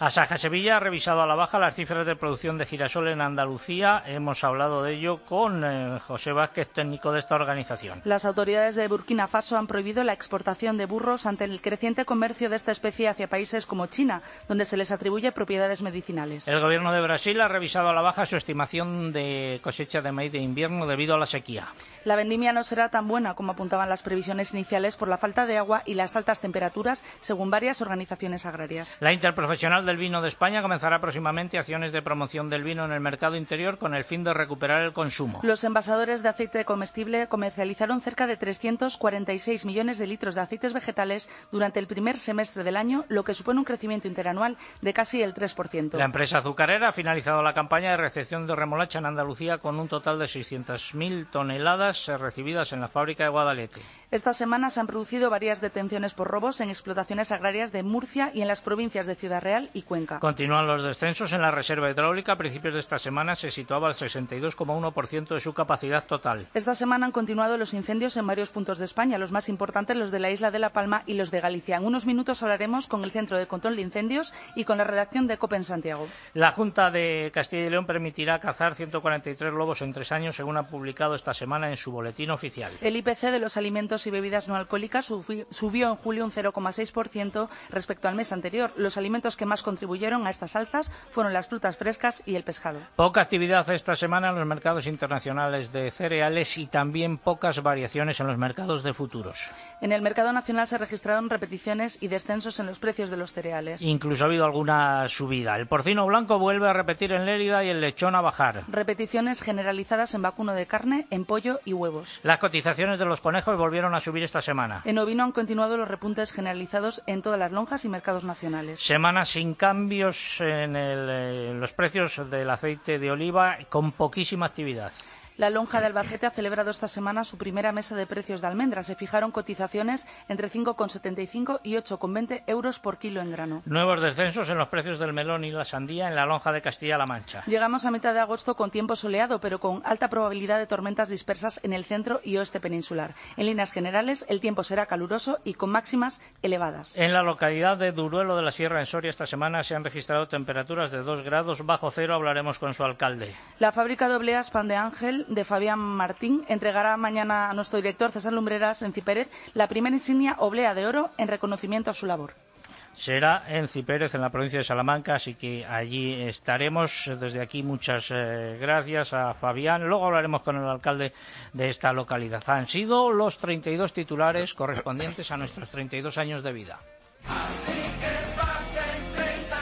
Asaja Sevilla ha revisado a la baja las cifras de producción de girasol en Andalucía. Hemos hablado de ello con eh, José Vázquez, técnico de esta organización. Las autoridades de Burkina Faso han prohibido la exportación de burros ante el creciente comercio de esta especie hacia países como China, donde se les atribuye propiedades medicinales. El gobierno de Brasil ha revisado a la baja su estimación de cosecha de maíz de invierno debido a la sequía. La vendimia no será tan buena como apuntaban las previsiones iniciales por la falta de agua y las altas temperaturas, según varias organizaciones agrarias. La Interprofesional del Vino de España comenzará próximamente acciones de promoción del vino en el mercado interior con el fin de recuperar el consumo. Los envasadores de aceite comestible comercializaron cerca de trescientos cuarenta y seis millones de litros de aceites vegetales durante el primer semestre del año, lo que supone un crecimiento interanual de casi el tres por ciento. La empresa azucarera ha finalizado la campaña de recepción de remolacha en Andalucía con un total de seiscientas mil toneladas recibidas en la fábrica de Guadalete. Esta semana se han producido varias detenciones por robos en explotaciones agrarias de Murcia y en las provincias de Ciudad Real y Cuenca. Continúan los descensos en la reserva hidráulica. A principios de esta semana se situaba al sesenta y dos coma uno por ciento de su capacidad total. Esta semana han continuado los incendios en varios puntos de España, los más importantes los de la isla de La Palma y los de Galicia. En unos minutos hablaremos con el Centro de Control de Incendios y con la redacción de COPE en Santiago. La Junta de Castilla y León permitirá cazar ciento cuarenta y tres lobos en tres años, según ha publicado esta semana en su boletín oficial. El I P C de los alimentos y bebidas no alcohólicas subió en julio un cero coma seis por ciento respecto al mes anterior. Los alimentos que más contribuyeron a estas alzas fueron las frutas frescas y el pescado. Poca actividad esta semana en los mercados internacionales de cereales y también pocas variaciones en los mercados de futuros. En el mercado nacional se registraron repeticiones y descensos en los precios de los cereales. Incluso ha habido alguna subida. El porcino blanco vuelve a repetir en Lérida y el lechón a bajar. Repeticiones generalizadas en vacuno de carne, en pollo y huevos. Las cotizaciones de los conejos volvieron a subir esta semana. En ovino han continuado los repuntes generalizados en todas las lonjas y mercados nacionales. Semana sin cambios en, el, en los precios del aceite de oliva, con poquísima actividad. La lonja de Albacete ha celebrado esta semana su primera mesa de precios de almendras. Se fijaron cotizaciones entre cinco coma setenta y cinco y ocho coma veinte euros por kilo en grano. Nuevos descensos en los precios del melón y la sandía en la lonja de Castilla-La Mancha. Llegamos a mitad de agosto con tiempo soleado, pero con alta probabilidad de tormentas dispersas en el centro y oeste peninsular. En líneas generales, el tiempo será caluroso y con máximas elevadas. En la localidad de Duruelo de la Sierra, en Soria, esta semana se han registrado temperaturas de dos grados bajo cero. Hablaremos con su alcalde. La fábrica de obleas Pan de Ángel de Fabián Martín entregará mañana a nuestro director César Lumbreras en Cipérez la primera insignia oblea de oro en reconocimiento a su labor. Será en Cipérez, en la provincia de Salamanca, así que allí estaremos. Desde aquí muchas eh, gracias a Fabián. Luego hablaremos con el alcalde de esta localidad. Han sido los treinta y dos titulares correspondientes a nuestros treinta y dos años de vida. Así que pasen treinta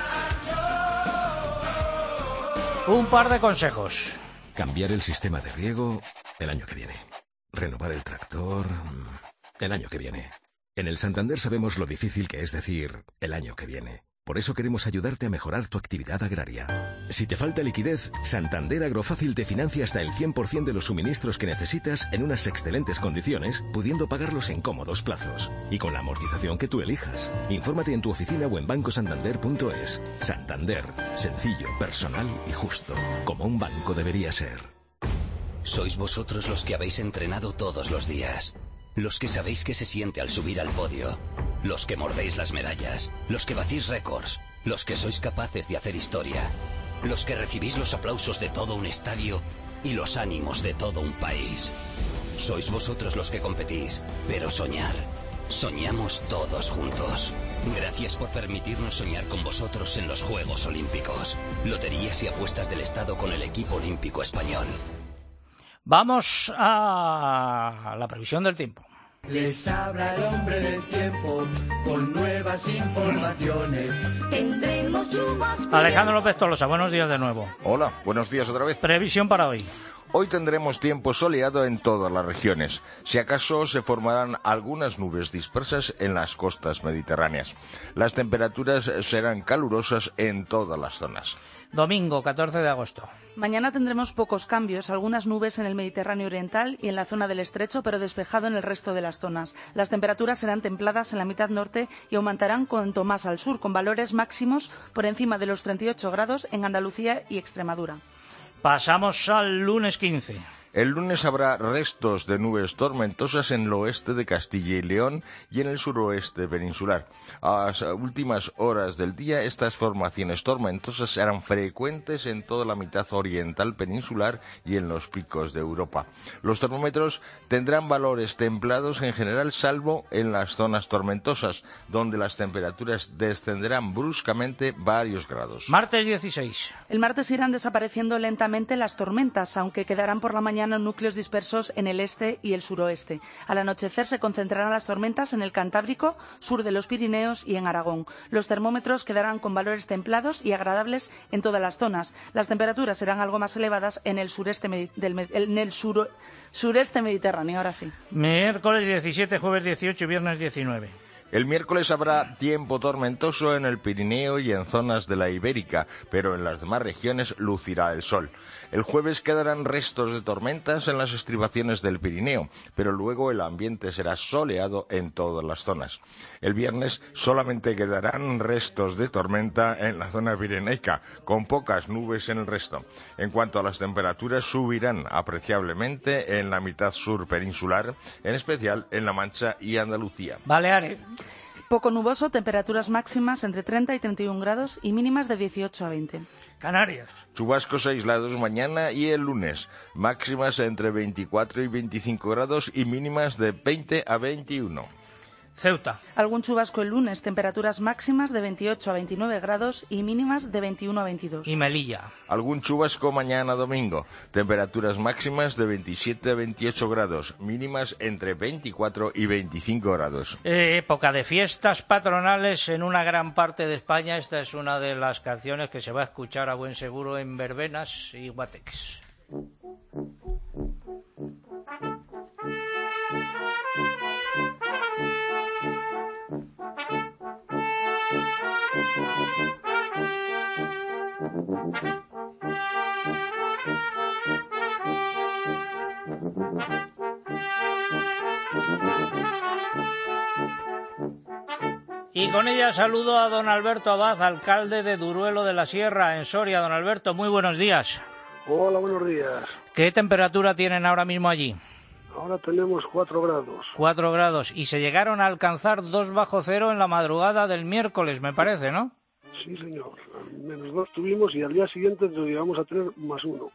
años. Un par de consejos. Cambiar el sistema de riego el año que viene. Renovar el tractor el año que viene. En el Santander sabemos lo difícil que es decir el año que viene. Por eso queremos ayudarte a mejorar tu actividad agraria. Si te falta liquidez, Santander Agrofácil te financia hasta el cien por ciento de los suministros que necesitas en unas excelentes condiciones, pudiendo pagarlos en cómodos plazos y con la amortización que tú elijas. Infórmate en tu oficina o en banco santander punto es. Santander, sencillo, personal y justo, como un banco debería ser. Sois vosotros los que habéis entrenado todos los días. Los que sabéis qué se siente al subir al podio. Los que mordéis las medallas. Los que batís récords. Los que sois capaces de hacer historia. Los que recibís los aplausos de todo un estadio y los ánimos de todo un país. Sois vosotros los que competís, pero soñar. Soñamos todos juntos. Gracias por permitirnos soñar con vosotros en los Juegos Olímpicos. Loterías y apuestas del Estado con el equipo olímpico español. Vamos a la previsión del tiempo. Les habla el hombre del tiempo con nuevas informaciones. Tendremos chubas. Alejandro López Tolosa, buenos días de nuevo. Hola, buenos días otra vez. Previsión para hoy. Hoy tendremos tiempo soleado en todas las regiones. Si acaso se formarán algunas nubes dispersas en las costas mediterráneas. Las temperaturas serán calurosas en todas las zonas. Domingo, catorce de agosto. Mañana tendremos pocos cambios, algunas nubes en el Mediterráneo oriental y en la zona del Estrecho, pero despejado en el resto de las zonas. Las temperaturas serán templadas en la mitad norte y aumentarán cuanto más al sur, con valores máximos por encima de los treinta y ocho grados en Andalucía y Extremadura. Pasamos al lunes quince. El lunes habrá restos de nubes tormentosas en el oeste de Castilla y León y en el suroeste peninsular. A las últimas horas del día, estas formaciones tormentosas serán frecuentes en toda la mitad oriental peninsular y en los picos de Europa. Los termómetros tendrán valores templados en general, salvo en las zonas tormentosas, donde las temperaturas descenderán bruscamente varios grados. Martes dieciséis. El martes irán desapareciendo lentamente las tormentas, aunque quedarán por la mañana núcleos dispersos en el este y el suroeste. Al anochecer se concentrarán las tormentas en el Cantábrico, sur de los Pirineos y en Aragón. Los termómetros quedarán con valores templados y agradables en todas las zonas. Las temperaturas serán algo más elevadas en el sureste del en el sur, sureste mediterráneo. Ahora sí. Miércoles diecisiete, jueves dieciocho y viernes diecinueve. El miércoles habrá tiempo tormentoso en el Pirineo y en zonas de la Ibérica, pero en las demás regiones lucirá el sol. El jueves quedarán restos de tormentas en las estribaciones del Pirineo, pero luego el ambiente será soleado en todas las zonas. El viernes solamente quedarán restos de tormenta en la zona pirenaica, con pocas nubes en el resto. En cuanto a las temperaturas, subirán apreciablemente en la mitad sur peninsular, en especial en La Mancha y Andalucía. Baleares. Poco nuboso, temperaturas máximas entre treinta y treinta y un grados y mínimas de dieciocho a veinte. Canarias. Chubascos aislados mañana y el lunes, máximas entre veinticuatro y veinticinco grados y mínimas de veinte a veintiuno. Ceuta. Algún chubasco el lunes, temperaturas máximas de veintiocho a veintinueve grados y mínimas de veintiuno a veintidós. Y Melilla. Algún chubasco mañana domingo, temperaturas máximas de veintisiete a veintiocho grados, mínimas entre veinticuatro y veinticinco grados. Eh, época de fiestas patronales en una gran parte de España. Esta es una de las canciones que se va a escuchar a buen seguro en verbenas y guateques. Y con ella saludo a don Alberto Abad, alcalde de Duruelo de la Sierra, en Soria. Don Alberto, muy buenos días. Hola, buenos días. ¿Qué temperatura tienen ahora mismo allí? Ahora tenemos cuatro grados. Cuatro grados. Y se llegaron a alcanzar dos bajo cero en la madrugada del miércoles, me parece, ¿no? Sí, señor. Menos dos tuvimos y al día siguiente lo llegamos a tener más uno.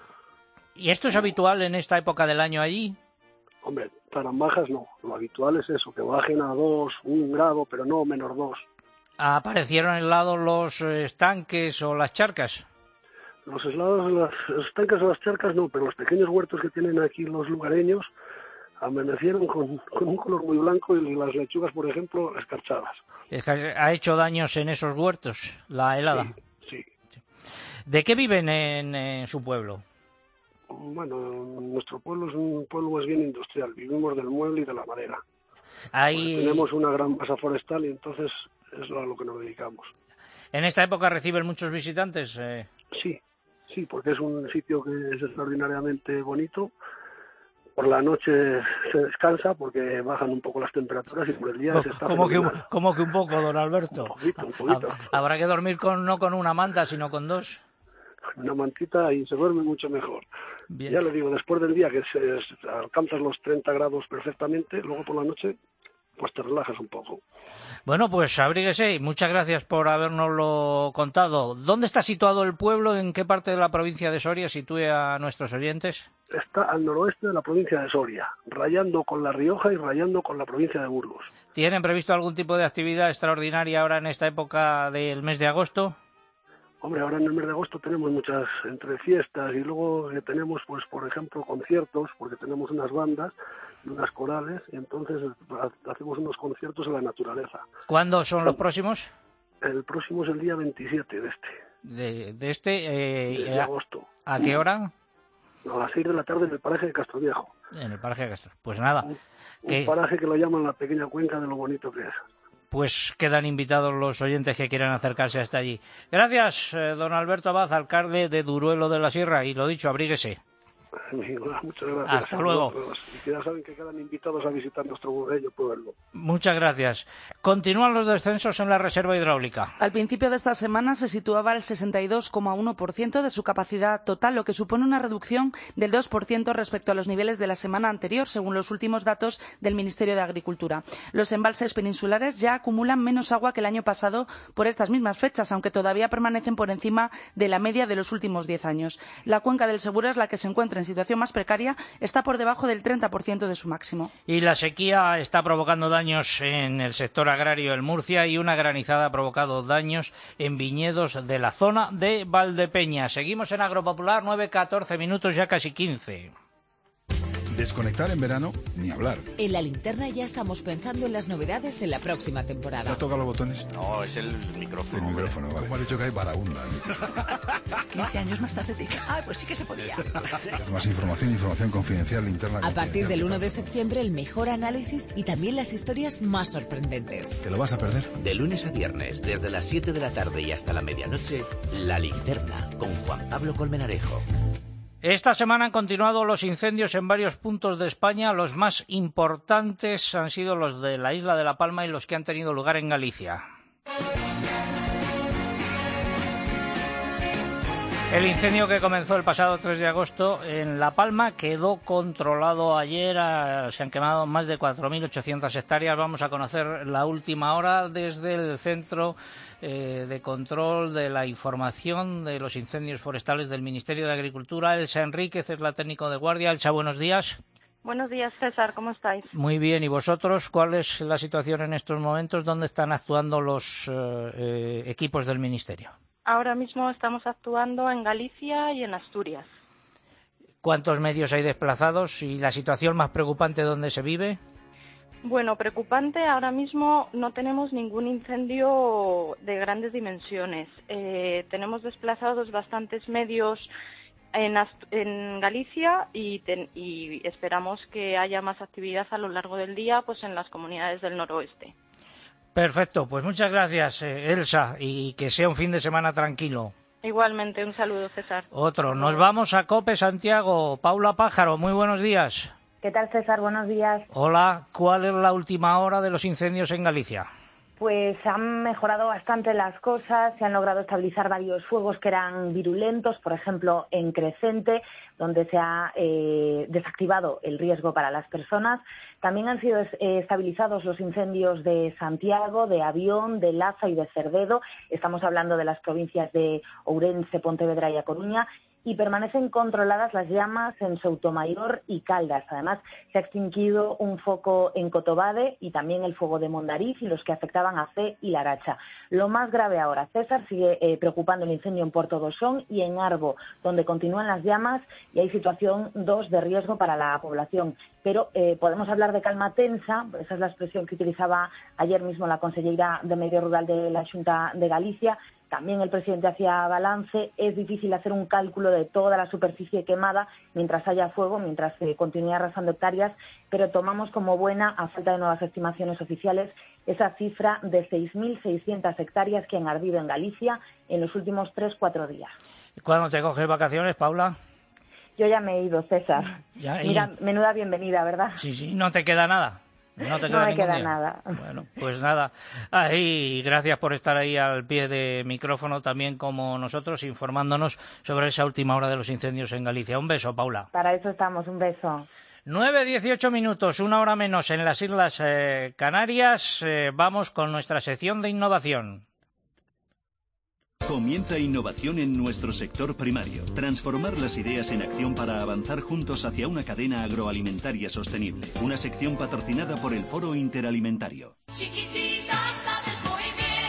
¿Y esto es habitual en esta época del año allí? Hombre, tan bajas no. Lo habitual es eso, que bajen a dos, un grado, pero no menos dos. ¿Aparecieron helados los estanques o las charcas? Los helados, los estanques o las charcas no, pero los pequeños huertos que tienen aquí los lugareños amanecieron con, con un color muy blanco y las lechugas, por ejemplo, escarchadas. Es que ha hecho daños en esos huertos la helada. Sí, sí. ¿De qué viven en, en su pueblo? Bueno, nuestro pueblo es un pueblo más bien industrial. Vivimos del mueble y de la madera. Ahí... Pues tenemos una gran masa forestal y entonces es a lo que nos dedicamos. ¿En esta época reciben muchos visitantes? Eh... Sí, sí, porque es un sitio que es extraordinariamente bonito. Por la noche se descansa porque bajan un poco las temperaturas y por el día ¿Cómo, se está ¿cómo, que un, fenomenal. ¿Cómo que un poco, don Alberto? Un poquito, un poquito. Habrá que dormir con no con una manta, sino con dos. Una mantita y se duerme mucho mejor. Bien. Ya le digo, después del día que se, se alcanzas los treinta grados perfectamente, luego por la noche pues te relajas un poco. Bueno, pues abríguese y muchas gracias por habernoslo contado. ¿Dónde está situado el pueblo? ¿En qué parte de la provincia de Soria sitúe a nuestros oyentes? Está al noroeste de la provincia de Soria, rayando con La Rioja y rayando con la provincia de Burgos. ¿Tienen previsto algún tipo de actividad extraordinaria ahora en esta época del mes de agosto? Hombre, ahora en el mes de agosto tenemos muchas entre fiestas y luego eh, tenemos, pues por ejemplo, conciertos, porque tenemos unas bandas y unas corales, y entonces hacemos unos conciertos en la naturaleza. ¿Cuándo son los próximos? El próximo es el día veintisiete de este. De, de este, eh, de, de agosto. ¿A qué hora? A las seis de la tarde en el paraje de Castroviejo. En el paraje de Castro. Pues nada. Un, que... un paraje que lo llaman la pequeña cuenca de lo bonito que es. Pues quedan invitados los oyentes que quieran acercarse hasta allí. Gracias, eh, don Alberto Abad, alcalde de Duruelo de la Sierra, y lo dicho, abríguese. Muchas gracias. Hasta luego. Y ya saben que quedan invitados a visitar nuestro bello pueblo. Muchas gracias. Continúan los descensos en la reserva hidráulica. Al principio de esta semana se situaba al sesenta y dos coma uno por ciento de su capacidad total, lo que supone una reducción del dos por ciento respecto a los niveles de la semana anterior, según los últimos datos del Ministerio de Agricultura. Los embalses peninsulares ya acumulan menos agua que el año pasado por estas mismas fechas, aunque todavía permanecen por encima de la media de los últimos diez años. La cuenca del Segura es la que se encuentra en situación más precaria, está por debajo del treinta por ciento de su máximo. Y la sequía está provocando daños en el sector agrario en Murcia y una granizada ha provocado daños en viñedos de la zona de Valdepeña. Seguimos en Agropopular, nueve catorce minutos, ya casi quince. Desconectar en verano, ni hablar. En La Linterna ya estamos pensando en las novedades de la próxima temporada. ¿Ya toca los botones? No, es el micrófono. El micrófono, vale. Como ha dicho que hay varaunda. quince años más tarde te dije, ah, pues sí que se podía. Más información, información confidencial, Linterna. A partir del uno de septiembre, el mejor análisis y también las historias más sorprendentes. ¿Te lo vas a perder? De lunes a viernes, desde las siete de la tarde y hasta la medianoche, La Linterna, con Juan Pablo Colmenarejo. Esta semana han continuado los incendios en varios puntos de España. Los más importantes han sido los de la isla de La Palma y los que han tenido lugar en Galicia. El incendio que comenzó el pasado tres de agosto en La Palma quedó controlado ayer. Se han quemado más de cuatro mil ochocientas hectáreas. Vamos a conocer la última hora desde el Centro eh, de Control de la Información de los Incendios Forestales del Ministerio de Agricultura. Elsa Enríquez es la técnico de guardia. Elsa, buenos días. Buenos días, César. ¿Cómo estáis? Muy bien. ¿Y vosotros? ¿Cuál es la situación en estos momentos? ¿Dónde están actuando los eh, eh, equipos del Ministerio? Ahora mismo estamos actuando en Galicia y en Asturias. ¿Cuántos medios hay desplazados y la situación más preocupante donde se vive? Bueno, preocupante, ahora mismo no tenemos ningún incendio de grandes dimensiones. Eh, tenemos desplazados bastantes medios en, Ast- en Galicia y, ten- y esperamos que haya más actividad a lo largo del día, pues en las comunidades del noroeste. Perfecto, pues muchas gracias, eh, Elsa, y que sea un fin de semana tranquilo. Igualmente, un saludo, César. Otro, nos vamos a COPE Santiago. Paula Pájaro, muy buenos días. ¿Qué tal, César? Buenos días. Hola, ¿cuál es la última hora de los incendios en Galicia? Pues han mejorado bastante las cosas, se han logrado estabilizar varios fuegos que eran virulentos, por ejemplo, en Crescente, donde se ha eh, desactivado el riesgo para las personas. También han sido eh, estabilizados los incendios de Santiago, de Avión, de Laza y de Cerdedo. Estamos hablando de las provincias de Ourense, Pontevedra y A Coruña. Y permanecen controladas las llamas en Soutomayor y Caldas. Además, se ha extinguido un foco en Cotobade y también el fuego de Mondariz y los que afectaban a Cee y Laracha. Lo más grave ahora, César, sigue eh, preocupando el incendio en Puerto Dosón y en Arbo, donde continúan las llamas y hay situación dos de riesgo para la población. Pero eh, podemos hablar de calma tensa, esa es la expresión que utilizaba ayer mismo la consellera de Medio Rural de la Xunta de Galicia. También el presidente hacía balance. Es difícil hacer un cálculo de toda la superficie quemada mientras haya fuego, mientras se eh, continúe arrasando hectáreas, pero tomamos como buena, a falta de nuevas estimaciones oficiales, esa cifra de seis mil seiscientas hectáreas que han ardido en Galicia en los últimos tres cuatro días. ¿Cuándo te coges vacaciones, Paula? Yo ya me he ido, César. Ya, y... Mira, menuda bienvenida, ¿verdad? Sí, sí, no te queda nada. No, te queda no me queda día. nada. Bueno, pues nada. Ahí, gracias por estar ahí al pie de micrófono también como nosotros, informándonos sobre esa última hora de los incendios en Galicia. Un beso, Paula. Para eso estamos, un beso. nueve dieciocho minutos, una hora menos en las Islas eh, Canarias. Eh, vamos con nuestra sección de innovación. Comienza innovación en nuestro sector primario. Transformar las ideas en acción para avanzar juntos hacia una cadena agroalimentaria sostenible. Una sección patrocinada por el Foro Interalimentario. Chiquitita, sabes muy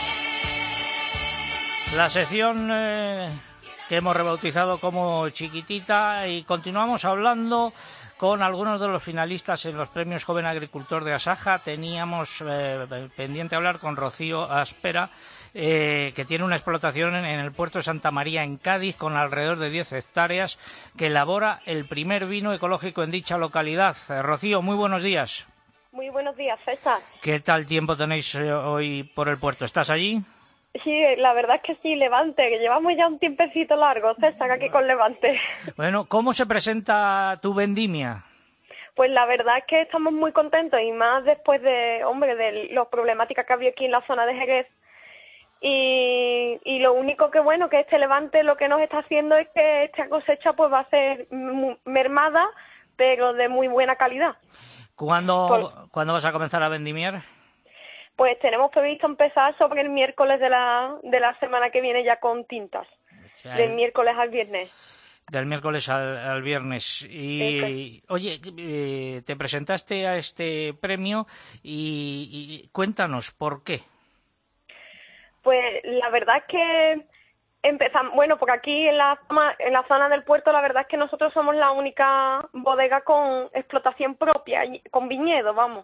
bien. La sección eh, que hemos rebautizado como Chiquitita, y continuamos hablando con algunos de los finalistas en los premios Joven Agricultor de Asaja. Teníamos eh, pendiente hablar con Rocío Aspera, Eh, que tiene una explotación en, en el puerto de Santa María, en Cádiz, con alrededor de diez hectáreas, que elabora el primer vino ecológico en dicha localidad. Eh, Rocío, muy buenos días. Muy buenos días, César. ¿Qué tal tiempo tenéis eh, hoy por el puerto? ¿Estás allí? Sí, la verdad es que sí, Levante, que llevamos ya un tiempecito largo, César, aquí con Levante. Bueno, ¿cómo se presenta tu vendimia? Pues la verdad es que estamos muy contentos y más después de, hombre, de las problemáticas que había aquí en la zona de Jerez. Y, y lo único que bueno que este Levante lo que nos está haciendo es que esta cosecha pues va a ser mermada, pero de muy buena calidad. ¿Cuándo, Por, ¿cuándo vas a comenzar a vendimiar? Pues tenemos previsto empezar sobre el miércoles de la, de la semana que viene ya con tintas, o sea, del el... miércoles al viernes. Del miércoles al, al viernes. Y, sí, oye, eh, te presentaste a este premio y, y cuéntanos, ¿por qué? Pues la verdad es que empezamos, bueno, porque aquí en la, en la zona del puerto la verdad es que nosotros somos la única bodega con explotación propia, con viñedo, vamos.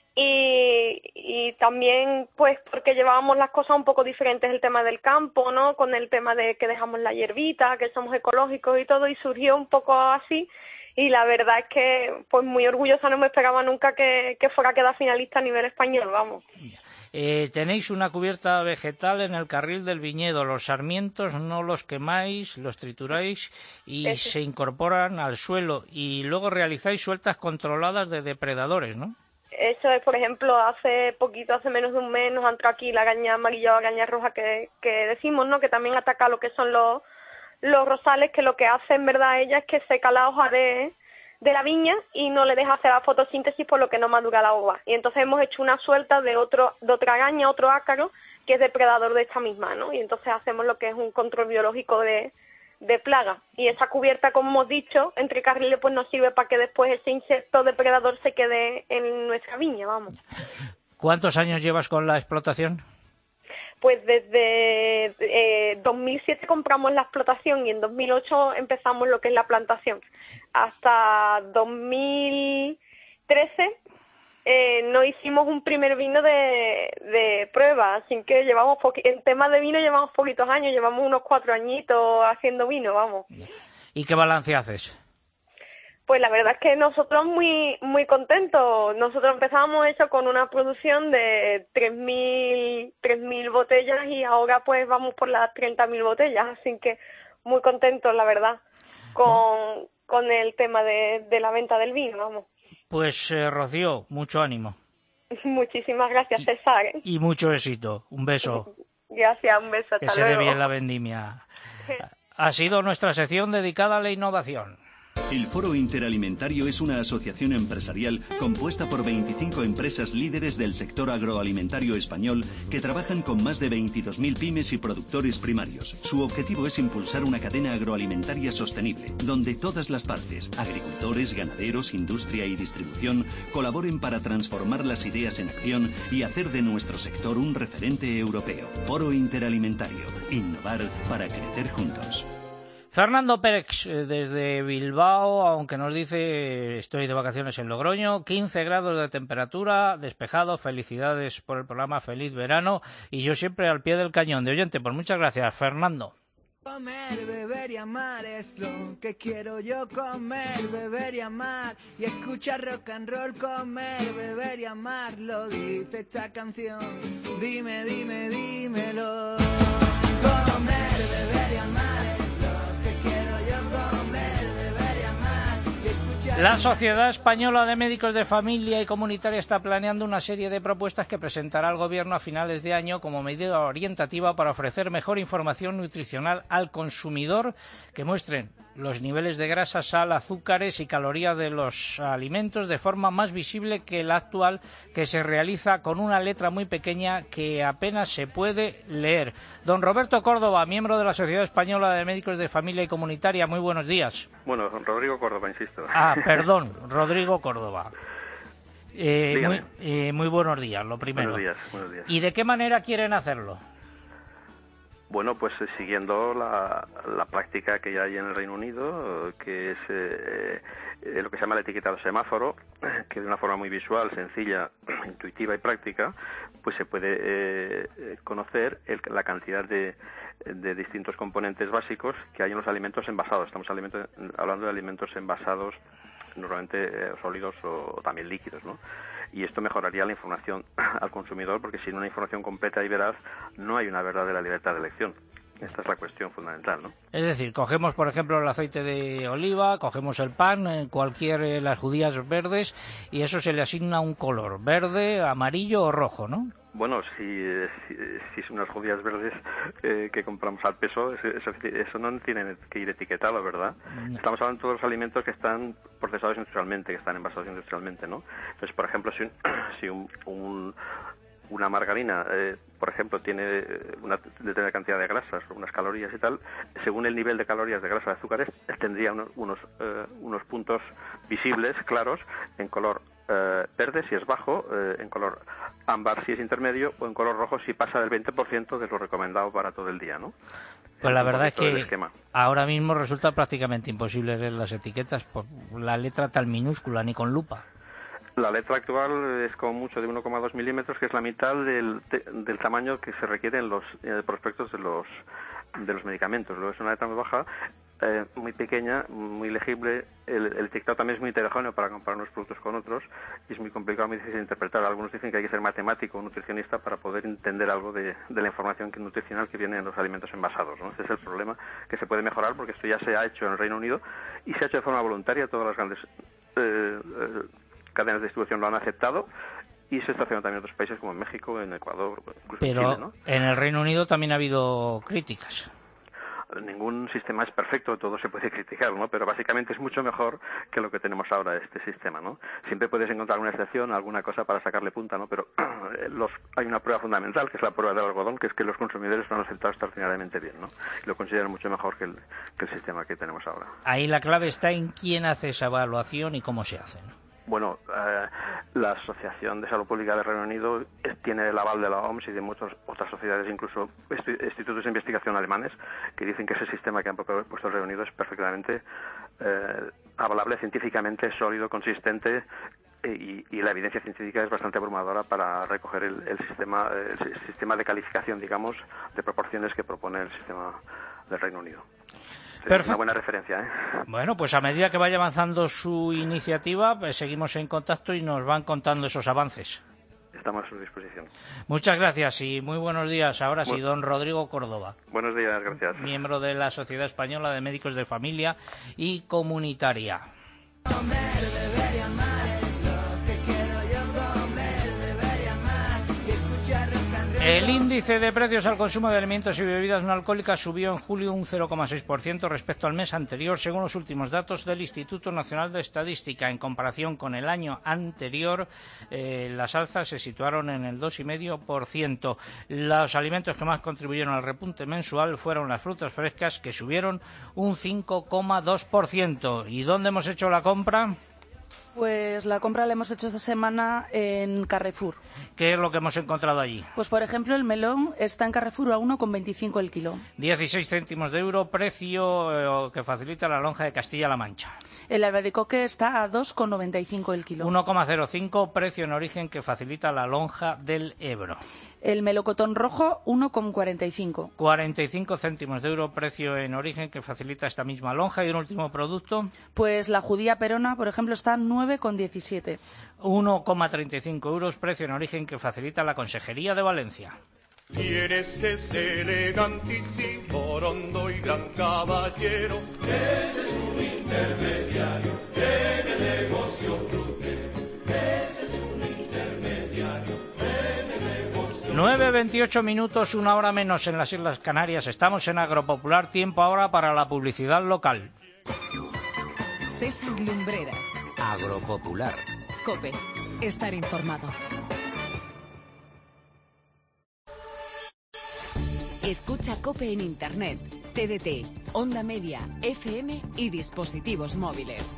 Y, y también pues porque llevábamos las cosas un poco diferentes, el tema del campo, ¿no? Con el tema de que dejamos la hierbita, que somos ecológicos y todo, y surgió un poco así. Y la verdad es que pues muy orgullosa, no me esperaba nunca que, que fuera a quedar finalista a nivel español, vamos. Eh, tenéis una cubierta vegetal en el carril del viñedo. Los sarmientos no los quemáis, los trituráis y Eso. se incorporan al suelo. Y luego realizáis sueltas controladas de depredadores, ¿no? Eso es, por ejemplo, hace poquito, hace menos de un mes, nos entró aquí la araña amarilla o araña roja que, que decimos, ¿no? Que también ataca lo que son los, los rosales, que lo que hace en verdad ella es que seca la hoja de... de la viña y no le deja hacer la fotosíntesis, por lo que no madura la uva. Y entonces hemos hecho una suelta de otro de otra araña, otro ácaro, que es depredador de esta misma, ¿no? Y entonces hacemos lo que es un control biológico de, de plaga. Y esa cubierta, como hemos dicho, entre carriles, pues nos sirve para que después ese insecto depredador se quede en nuestra viña, vamos. ¿Cuántos años llevas con la explotación? Pues desde eh, dos mil siete compramos la explotación y en dos mil ocho empezamos lo que es la plantación. Hasta dos mil trece eh, no hicimos un primer vino de, de prueba, así que llevamos poqu- en tema de vino llevamos poquitos años, llevamos unos cuatro añitos haciendo vino, vamos. ¿Y qué balance haces? Pues la verdad es que nosotros muy muy contentos. Nosotros empezamos eso con una producción de tres mil botellas y ahora pues vamos por las treinta mil botellas, así que muy contentos, la verdad, con, con el tema de, de la venta del vino, vamos. Pues eh, Rocío, mucho ánimo. Muchísimas gracias, César. ¿eh? Y mucho éxito. Un beso. Gracias, un beso. Hasta que se luego. dé bien la vendimia. Ha sido nuestra sección dedicada a la innovación. El Foro Interalimentario es una asociación empresarial compuesta por veinticinco empresas líderes del sector agroalimentario español que trabajan con más de veintidós mil pymes y productores primarios. Su objetivo es impulsar una cadena agroalimentaria sostenible, donde todas las partes, agricultores, ganaderos, industria y distribución, colaboren para transformar las ideas en acción y hacer de nuestro sector un referente europeo. Foro Interalimentario. Innovar para crecer juntos. Fernando Pérez, desde Bilbao, aunque nos dice estoy de vacaciones en Logroño, quince grados de temperatura, despejado, felicidades por el programa, feliz verano, y yo siempre al pie del cañón de oyente. Pues muchas gracias, Fernando. Comer, beber y amar es lo que quiero yo, comer, beber y amar y escuchar rock and roll, comer, beber y amar, lo dice esta canción, dime, dime, dímelo. Comer, beber y amar es lo que quiero yo, comer, beber y amar y escuchar... La Sociedad Española de Médicos de Familia y Comunitaria está planeando una serie de propuestas que presentará al Gobierno a finales de año como medida orientativa para ofrecer mejor información nutricional al consumidor, que muestren los niveles de grasa, sal, azúcares y calorías de los alimentos de forma más visible que la actual, que se realiza con una letra muy pequeña que apenas se puede leer. Don Roberto Córdoba, miembro de la Sociedad Española de Médicos de Familia y Comunitaria, muy buenos días. Bueno, don Rodrigo Córdoba, insisto. Ah, perdón, Rodrigo Córdoba. Eh, muy, eh, muy buenos días, lo primero. Buenos días, buenos días. ¿Y de qué manera quieren hacerlo? Bueno, pues eh, siguiendo la, la práctica que ya hay en el Reino Unido, que es eh, eh, lo que se llama el etiquetado semáforo, que de una forma muy visual, sencilla, intuitiva y práctica, pues se puede eh, conocer el, la cantidad de, de distintos componentes básicos que hay en los alimentos envasados. Estamos alimentos, hablando de alimentos envasados normalmente eh, sólidos o, o también líquidos, ¿no? Y esto mejoraría la información al consumidor, porque sin una información completa y veraz no hay una verdadera libertad de elección. Esta es la cuestión fundamental, ¿no? Es decir, cogemos, por ejemplo, el aceite de oliva, cogemos el pan, eh, cualquier, eh, las judías verdes, y eso se le asigna un color, verde, amarillo o rojo, ¿no? Bueno, si, si, si son unas judías verdes eh, que compramos al peso, eso, eso, eso no tiene que ir etiquetado, ¿verdad? No. Estamos hablando de todos los alimentos que están procesados industrialmente, que están envasados industrialmente, ¿no? Entonces, por ejemplo, si un, si un, un una margarina, eh, por ejemplo, tiene una determinada cantidad de grasas, unas calorías y tal, según el nivel de calorías, de grasa, de azúcares, tendría unos, unos, eh, unos puntos visibles, claros, en color eh, verde si es bajo, eh, en color ámbar si es intermedio, o en color rojo si pasa del veinte por ciento de lo recomendado para todo el día, ¿no? Pues la verdad es que ahora mismo resulta prácticamente imposible leer las etiquetas por la letra tan minúscula, ni con lupa. La letra actual es como mucho de uno coma dos milímetros, que es la mitad del, de, del tamaño que se requiere en los eh, prospectos de los de los medicamentos. Luego es una letra muy baja, eh, muy pequeña, muy legible. El, el etiquetado también es muy heterogéneo para comparar unos productos con otros y es muy complicado, muy difícil de interpretar. Algunos dicen que hay que ser matemático o nutricionista para poder entender algo de, de la información nutricional que viene en los alimentos envasados, ¿no? Ese es el problema, que se puede mejorar, porque esto ya se ha hecho en el Reino Unido y se ha hecho de forma voluntaria. Todas las grandes eh, eh, cadenas de distribución lo han aceptado y se está haciendo también en otros países como en México, en Ecuador, incluso Pero en Chile, ¿no? En el Reino Unido también ha habido críticas. Ningún sistema es perfecto, todo se puede criticar, ¿no? Pero básicamente es mucho mejor que lo que tenemos ahora, este sistema, ¿no? Siempre puedes encontrar una excepción, alguna cosa para sacarle punta, ¿no? Pero los, hay una prueba fundamental, que es la prueba del algodón, que es que los consumidores lo han aceptado extraordinariamente bien, ¿no? Y lo consideran mucho mejor que el, que el sistema que tenemos ahora. Ahí la clave está en quién hace esa evaluación y cómo se hace, ¿no? Bueno, eh, la Asociación de Salud Pública del Reino Unido tiene el aval de la O M S y de muchas otras sociedades, incluso institutos de investigación alemanes, que dicen que ese sistema que han propuesto el Reino Unido es perfectamente eh, avalable científicamente, sólido, consistente, y, y la evidencia científica es bastante abrumadora para recoger el, el sistema el sistema de calificación, digamos, de proporciones que propone el sistema del Reino Unido. Es una buena referencia, ¿eh? Bueno, pues a medida que vaya avanzando su iniciativa, pues seguimos en contacto y nos van contando esos avances. Estamos a su disposición. Muchas gracias y muy buenos días. Ahora sí, don Rodrigo Córdoba. Buenos días, gracias. Miembro de la Sociedad Española de Médicos de Familia y Comunitaria. El índice de precios al consumo de alimentos y bebidas no alcohólicas subió en julio un cero coma seis por ciento respecto al mes anterior, según los últimos datos del Instituto Nacional de Estadística. En comparación con el año anterior, eh, las alzas se situaron en el dos coma cinco por ciento. Los alimentos que más contribuyeron al repunte mensual fueron las frutas frescas, que subieron un cinco coma dos por ciento. ¿Y dónde hemos hecho la compra? Pues la compra la hemos hecho esta semana en Carrefour. ¿Qué es lo que hemos encontrado allí? Pues, por ejemplo, el melón está en Carrefour a uno coma veinticinco el kilo. dieciséis céntimos de euro, precio eh, que facilita la lonja de Castilla-La Mancha. El albaricoque está a dos coma noventa y cinco el kilo. uno coma cero cinco, precio en origen que facilita la lonja del Ebro. El melocotón rojo, uno coma cuarenta y cinco. cuarenta y cinco céntimos de euro, precio en origen que facilita esta misma lonja. ¿Y un último producto? Pues la judía perona, por ejemplo, está nueve coma diecisiete. uno coma treinta y cinco euros, precio en origen que facilita la Consejería de Valencia. ¿Quieres ese elegantísimo, rondo y gran caballero? Ese es un intermediario en el negocio frutal. Ese es un intermediario en el negocio. nueve veintiocho minutos, una hora menos en las Islas Canarias. Estamos en Agropopular, tiempo ahora para la publicidad local. César Lumbreras. Agropopular. COPE. Estar informado. Escucha COPE en Internet, T D T, Onda Media, F M y dispositivos móviles.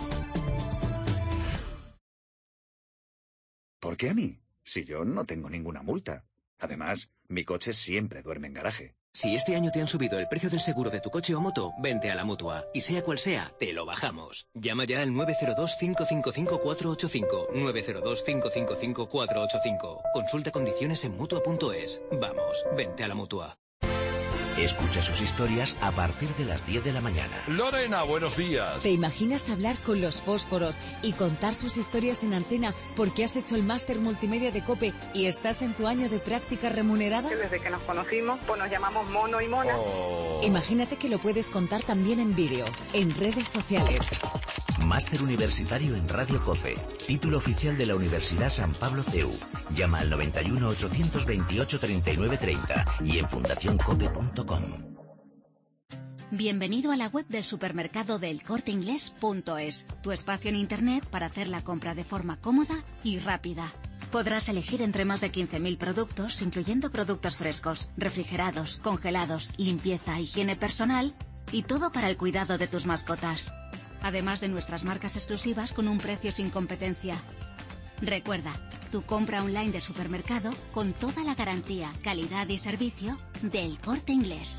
¿Por qué a mí? Si yo no tengo ninguna multa. Además, mi coche siempre duerme en garaje. Si este año te han subido el precio del seguro de tu coche o moto, vente a la Mutua. Y sea cual sea, te lo bajamos. Llama ya al nueve cero dos, cinco cinco cinco, cuatro ocho cinco. nueve cero dos, cinco cinco cinco, cuatro ocho cinco. Consulta condiciones en Mutua punto es. Vamos, vente a la Mutua. Escucha sus historias a partir de las diez de la mañana. Lorena, buenos días. ¿Te imaginas hablar con los fósforos y contar sus historias en antena porque has hecho el máster multimedia de COPE y estás en tu año de prácticas remuneradas? Desde que nos conocimos, pues nos llamamos Mono y Mona. Oh. Imagínate que lo puedes contar también en vídeo, en redes sociales. Máster Universitario en Radio COPE. Título oficial de la Universidad San Pablo C E U. Llama al noventa y uno, ochocientos veintiocho, treinta y nueve treinta y en fundación cope punto com. Bienvenido a la web del supermercado del Corte Inglés punto es, tu espacio en Internet para hacer la compra de forma cómoda y rápida. Podrás elegir entre más de quince mil productos, incluyendo productos frescos, refrigerados, congelados, limpieza, higiene personal y todo para el cuidado de tus mascotas. Además de nuestras marcas exclusivas con un precio sin competencia. Recuerda, tu compra online de supermercado con toda la garantía, calidad y servicio del Corte Inglés.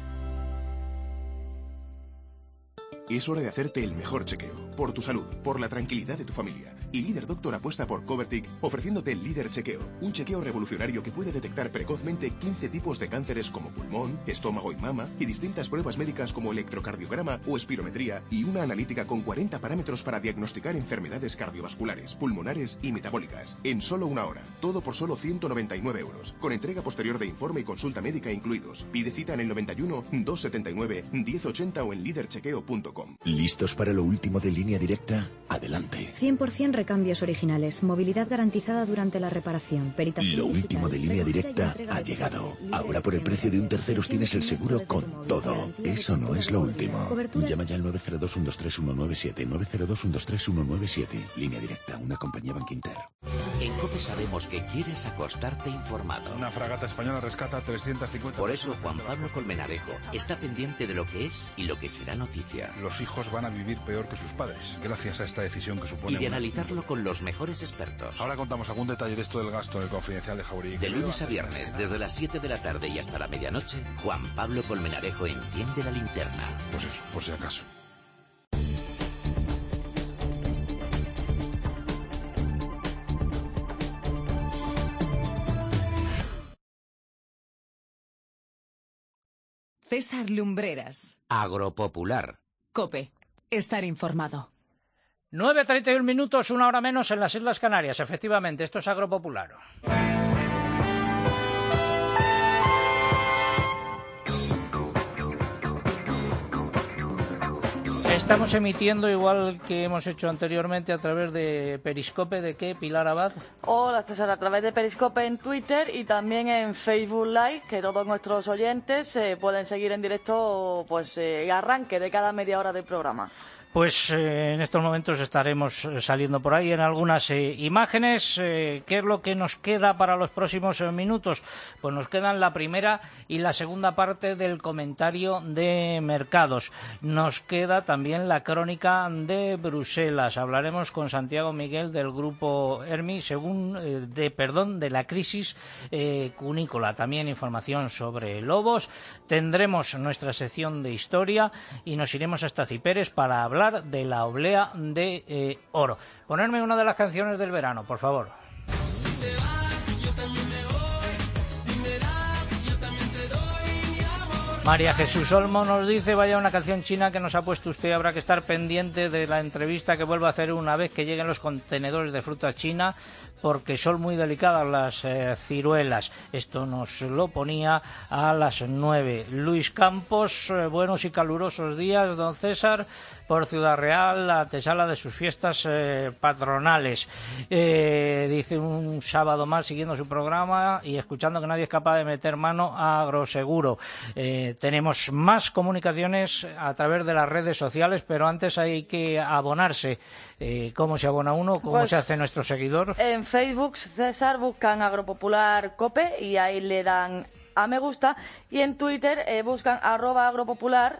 Es hora de hacerte el mejor chequeo, por tu salud, por la tranquilidad de tu familia. Y Líder Doctor apuesta por Covertic, ofreciéndote el Líder Chequeo, un chequeo revolucionario que puede detectar precozmente quince tipos de cánceres como pulmón, estómago y mama, y distintas pruebas médicas como electrocardiograma o espirometría, y una analítica con cuarenta parámetros para diagnosticar enfermedades cardiovasculares, pulmonares y metabólicas, en solo una hora. Todo por solo ciento noventa y nueve euros, con entrega posterior de informe y consulta médica incluidos. Pide cita en el noventa y uno, doscientos setenta y nueve, diez ochenta o en líder chequeo punto com. ¿Listos para lo último de Línea Directa? Adelante. cien por ciento recambios originales, movilidad garantizada durante la reparación, peritación Lo digital, último de Línea recogida y Directa entrega ha de llegado. servicio, Ahora por el precio de un terceros tienes el seguro con todo. Eso no es lo último. Cobertura- Llama ya al nueve cero dos, uno dos tres, uno nueve siete, nueve cero dos, uno dos tres, uno nueve siete. Línea Directa, una compañía Bankinter. En COPE sabemos que quieres acostarte informado. Una fragata española rescata trescientas cincuenta... Por eso Juan Pablo Colmenarejo está pendiente de lo que es y lo que será noticia. Los hijos van a vivir peor que sus padres, gracias a esta decisión que supone... Y de una- analizarlo con los mejores expertos. Ahora contamos algún detalle de esto del gasto en el Confidencial de Jauregui. De lunes a viernes, desde las siete de la tarde y hasta la medianoche, Juan Pablo Colmenarejo enciende la linterna. Pues eso, por si acaso. César Lumbreras. Agropopular. COPE. Estar informado. nueve treinta y uno minutos, una hora menos en las Islas Canarias. Efectivamente, esto es Agropopular. Estamos emitiendo, igual que hemos hecho anteriormente, a través de Periscope. ¿De qué, Pilar Abad? Hola César, a través de Periscope en Twitter y también en Facebook Live, que todos nuestros oyentes eh, pueden seguir en directo pues eh, el arranque de cada media hora del programa. Pues eh, en estos momentos estaremos eh, saliendo por ahí en algunas eh, imágenes. Eh, ¿Qué es lo que nos queda para los próximos eh, minutos? Pues nos quedan la primera y la segunda parte del comentario de mercados. Nos queda también la crónica de Bruselas. Hablaremos con Santiago Miguel del grupo ERMI, según eh, de perdón de la crisis eh, cunícola. También información sobre lobos. Tendremos nuestra sección de historia y nos iremos hasta Ciperes para hablar de la oblea de eh, oro. Ponerme una de las canciones del verano, por favor. Si te vas, yo también me voy. Si me das, yo también te doy mi amor. María Jesús Olmo nos dice, vaya una canción china que nos ha puesto usted, habrá que estar pendiente de la entrevista que vuelva a hacer una vez que lleguen los contenedores de fruta china, porque son muy delicadas las eh, ciruelas. Esto nos lo ponía a las nueve. Luis Campos, eh, buenos y calurosos días, don César, por Ciudad Real, la antesala de sus fiestas eh, patronales. Eh, dice un sábado más siguiendo su programa y escuchando que nadie es capaz de meter mano a Agroseguro. Eh, tenemos más comunicaciones a través de las redes sociales, pero antes hay que abonarse. Eh, ¿Cómo se abona uno? ¿Cómo Pues, se hace nuestro seguidor? En Facebook, César, buscan Agropopular Cope y ahí le dan a me gusta. Y en Twitter eh, buscan arroba agropopular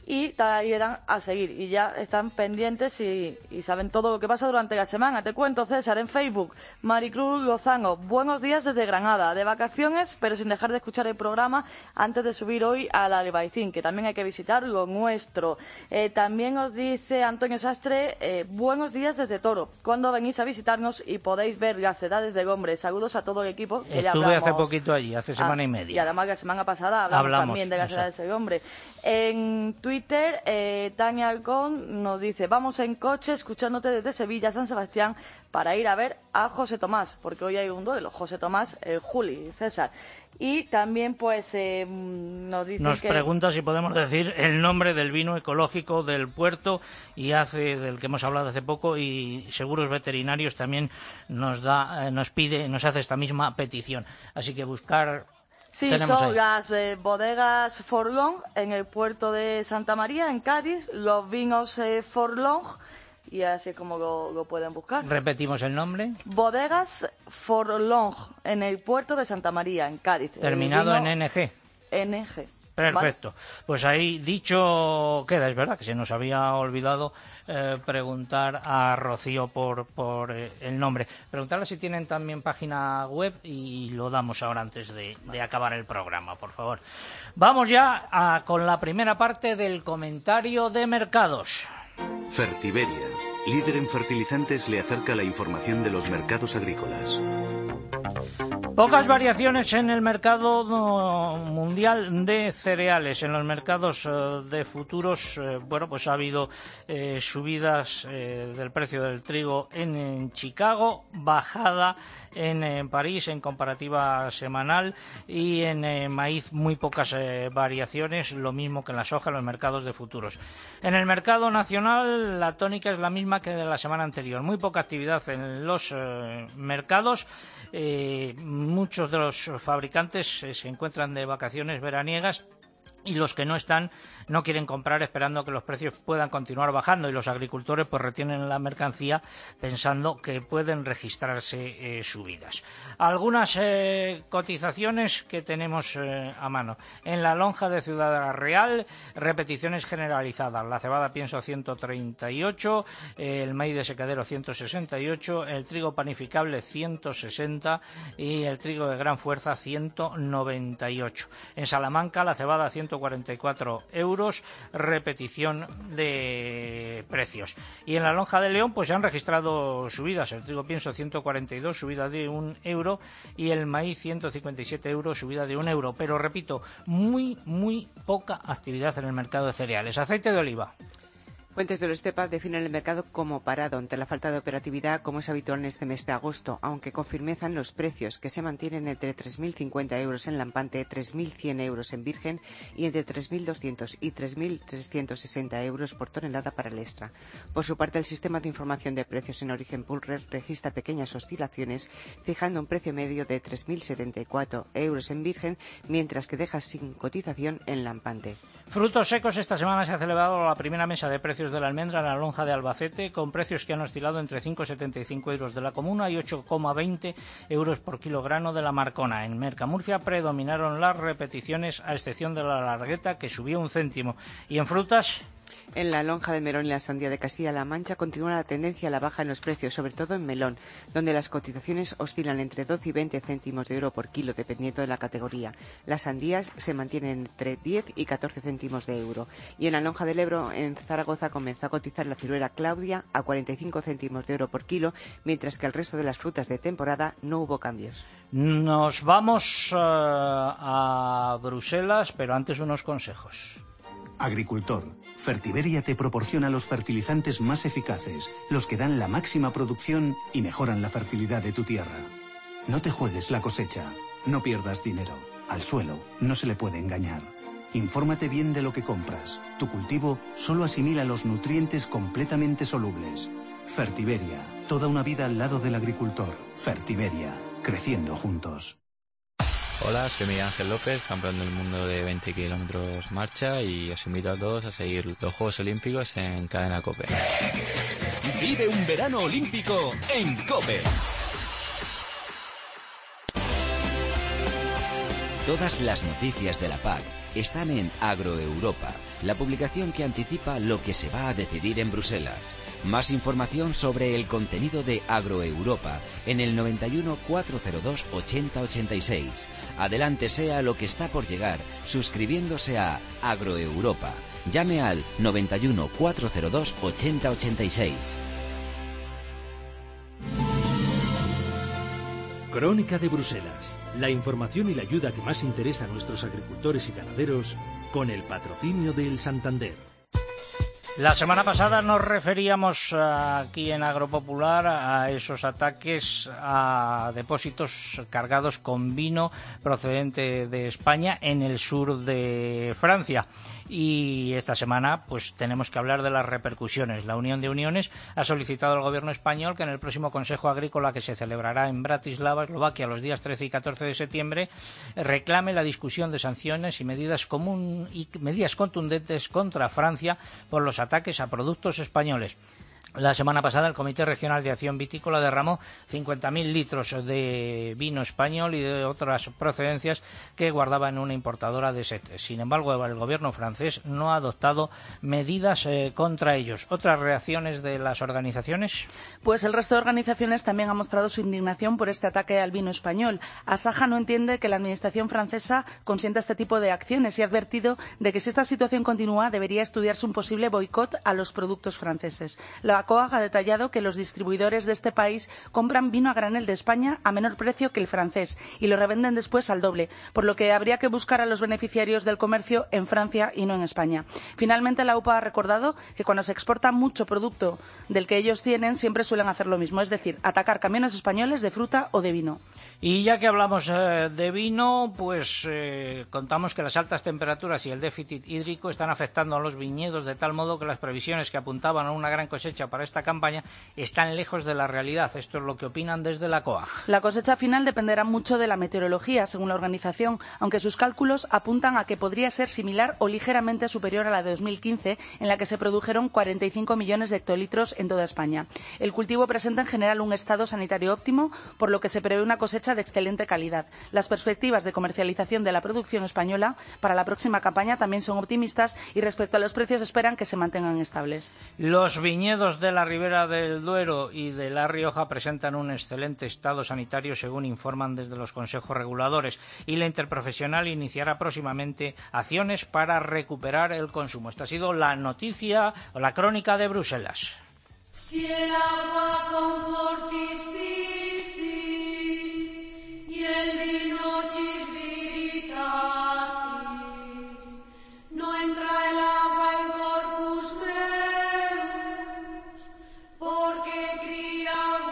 y ahí irán a seguir. Y ya están pendientes y, y saben todo lo que pasa durante la semana. Te cuento, César, en Facebook, Maricruz Lozano, buenos días desde Granada, de vacaciones, pero sin dejar de escuchar el programa antes de subir hoy al Albaicín, que también hay que visitar lo nuestro. Eh, también os dice Antonio Sastre, eh, buenos días desde Toro, cuando venís a visitarnos y podéis ver las edades del hombre. Saludos a todo el equipo. Que ya Estuve hablamos, hace poquito allí, hace semana ah, y media. Y además la semana pasada hablamos, hablamos también de las exacto. edades del hombre. En Twitter, eh, Tania Alcón nos dice, vamos en coche escuchándote desde Sevilla, San Sebastián, para ir a ver a José Tomás, porque hoy hay un duelo, José Tomás, eh, Juli, César. Y también, pues, eh, nos dicen Nos que... pregunta si podemos decir el nombre del vino ecológico del puerto y hace del que hemos hablado hace poco, y Seguros Veterinarios también nos da, eh, nos pide, nos hace esta misma petición. Así que buscar... Sí, Tenemos son ahí. las eh, bodegas Forlong en el puerto de Santa María, en Cádiz, los vinos eh, Forlong, y así es como lo, lo pueden buscar. Repetimos el nombre. Bodegas Forlong en el puerto de Santa María, en Cádiz. Terminado El vino en N G. N G. Perfecto. ¿Vale? Pues ahí dicho queda, es verdad que se nos había olvidado eh, preguntar a Rocío por, por eh, el nombre. Preguntarle si tienen también página web y lo damos ahora antes de, de acabar el programa, por favor. Vamos ya a, con la primera parte del comentario de mercados. Fertiberia, líder en fertilizantes, le acerca la información de los mercados agrícolas. Pocas variaciones en el mercado mundial de cereales. En los mercados eh, de futuros, eh, bueno, pues ha habido eh, subidas eh, del precio del trigo en, en Chicago, bajada en, en París en comparativa semanal, y en eh, maíz muy pocas eh, variaciones, lo mismo que en la soja en los mercados de futuros. En el mercado nacional la tónica es la misma que de la semana anterior, muy poca actividad en los eh, mercados. Eh, muchos de los fabricantes eh, se encuentran de vacaciones veraniegas, y los que no están no quieren comprar esperando que los precios puedan continuar bajando, y los agricultores pues retienen la mercancía pensando que pueden registrarse eh, subidas. Algunas eh, cotizaciones que tenemos eh, a mano. En la lonja de Ciudad Real, repeticiones generalizadas. La cebada pienso ciento treinta y ocho, eh, el maíz de secadero ciento sesenta y ocho, el trigo panificable ciento sesenta y el trigo de gran fuerza ciento noventa y ocho. En Salamanca la cebada ciento cuarenta y cuatro euros, repetición de precios. Y en la lonja de León pues se han registrado subidas. El trigo pienso ciento cuarenta y dos, subida de un euro, y el maíz ciento cincuenta y siete euros, subida de un euro. Pero repito, muy, muy poca actividad en el mercado de cereales. Aceite de oliva. Fuentes de los Estepa definen el mercado como parado ante la falta de operatividad, como es habitual en este mes de agosto, aunque con firmeza en los precios, que se mantienen entre tres mil cincuenta euros en lampante, tres mil cien euros en virgen y entre tres mil doscientos y tres mil trescientos sesenta euros por tonelada para el extra. Por su parte, el sistema de información de precios en origen Pulrer registra pequeñas oscilaciones, fijando un precio medio de tres mil setenta y cuatro euros en virgen, mientras que deja sin cotización en lampante. Frutos secos. Esta semana se ha celebrado la primera mesa de precios de la almendra en la lonja de Albacete, con precios que han oscilado entre cinco coma setenta y cinco euros de la comuna y ocho coma veinte euros por kilogramo de la marcona. En Mercamurcia predominaron las repeticiones, a excepción de la largueta, que subió un céntimo. Y en frutas... En la lonja de melón y la sandía de Castilla-La Mancha continúa la tendencia a la baja en los precios, sobre todo en melón, donde las cotizaciones oscilan entre doce y veinte céntimos de euro por kilo, dependiendo de la categoría. Las sandías se mantienen entre diez y catorce céntimos de euro. Y en la lonja del Ebro, en Zaragoza, comenzó a cotizar la ciruela Claudia a cuarenta y cinco céntimos de euro por kilo, mientras que el resto de las frutas de temporada no hubo cambios. Nos vamos uh, a Bruselas, pero antes unos consejos. Agricultor, Fertiberia te proporciona los fertilizantes más eficaces, los que dan la máxima producción y mejoran la fertilidad de tu tierra. No te juegues la cosecha, no pierdas dinero. Al suelo no se le puede engañar. Infórmate bien de lo que compras. Tu cultivo solo asimila los nutrientes completamente solubles. Fertiberia, toda una vida al lado del agricultor. Fertiberia, creciendo juntos. Hola, soy Miguel Ángel López, campeón del mundo de veinte kilómetros marcha, y os invito a todos a seguir los Juegos Olímpicos en Cadena COPE. Vive un verano olímpico en COPE. Todas las noticias de la P A C están en Agroeuropa, la publicación que anticipa lo que se va a decidir en Bruselas. Más información sobre el contenido de Agroeuropa en el noventa y uno, cuatrocientos dos, ochenta ochenta y seis. Adelántese a lo que está por llegar suscribiéndose a Agroeuropa. Llame al noventa y uno, cuatrocientos dos, ochenta ochenta y seis. Crónica de Bruselas. La información y la ayuda que más interesa a nuestros agricultores y ganaderos con el patrocinio del Santander. La semana pasada nos referíamos aquí en Agropopular a esos ataques a depósitos cargados con vino procedente de España en el sur de Francia. Y esta semana pues tenemos que hablar de las repercusiones. La Unión de Uniones ha solicitado al gobierno español que en el próximo Consejo Agrícola que se celebrará en Bratislava, Eslovaquia, los días trece y catorce de septiembre, reclame la discusión de sanciones y medidas, común, y medidas contundentes contra Francia por los ataques a productos españoles. La semana pasada el Comité Regional de Acción Vitícola derramó cincuenta mil litros de vino español y de otras procedencias que guardaba en una importadora de Sète. Sin embargo, el gobierno francés no ha adoptado medidas eh, contra ellos. ¿Otras reacciones de las organizaciones? Pues el resto de organizaciones también ha mostrado su indignación por este ataque al vino español. Asaja no entiende que la administración francesa consienta este tipo de acciones y ha advertido de que si esta situación continúa debería estudiarse un posible boicot a los productos franceses. La C O A G ha detallado que los distribuidores de este país compran vino a granel de España a menor precio que el francés y lo revenden después al doble, por lo que habría que buscar a los beneficiarios del comercio en Francia y no en España. Finalmente, la U P A ha recordado que cuando se exporta mucho producto del que ellos tienen, siempre suelen hacer lo mismo, es decir, atacar camiones españoles de fruta o de vino. Y ya que hablamos eh, de vino, pues eh, contamos que las altas temperaturas y el déficit hídrico están afectando a los viñedos de tal modo que las previsiones que apuntaban a una gran cosecha para esta campaña están lejos de la realidad. Esto es lo que opinan desde la C O A G. La cosecha final dependerá mucho de la meteorología, según la organización, aunque sus cálculos apuntan a que podría ser similar o ligeramente superior a la de dos mil quince, en la que se produjeron cuarenta y cinco millones de hectolitros en toda España. El cultivo presenta en general un estado sanitario óptimo, por lo que se prevé una cosecha de excelente calidad. Las perspectivas de comercialización de la producción española para la próxima campaña también son optimistas y respecto a los precios esperan que se mantengan estables. Los viñedos de la Ribera del Duero y de La Rioja presentan un excelente estado sanitario, según informan desde los consejos reguladores, y la Interprofesional iniciará próximamente acciones para recuperar el consumo. Esta ha sido la noticia o la crónica de Bruselas. Si el agua con fortis pistis y el vino chisvitatis, no entra el agua en corpus meus, porque cría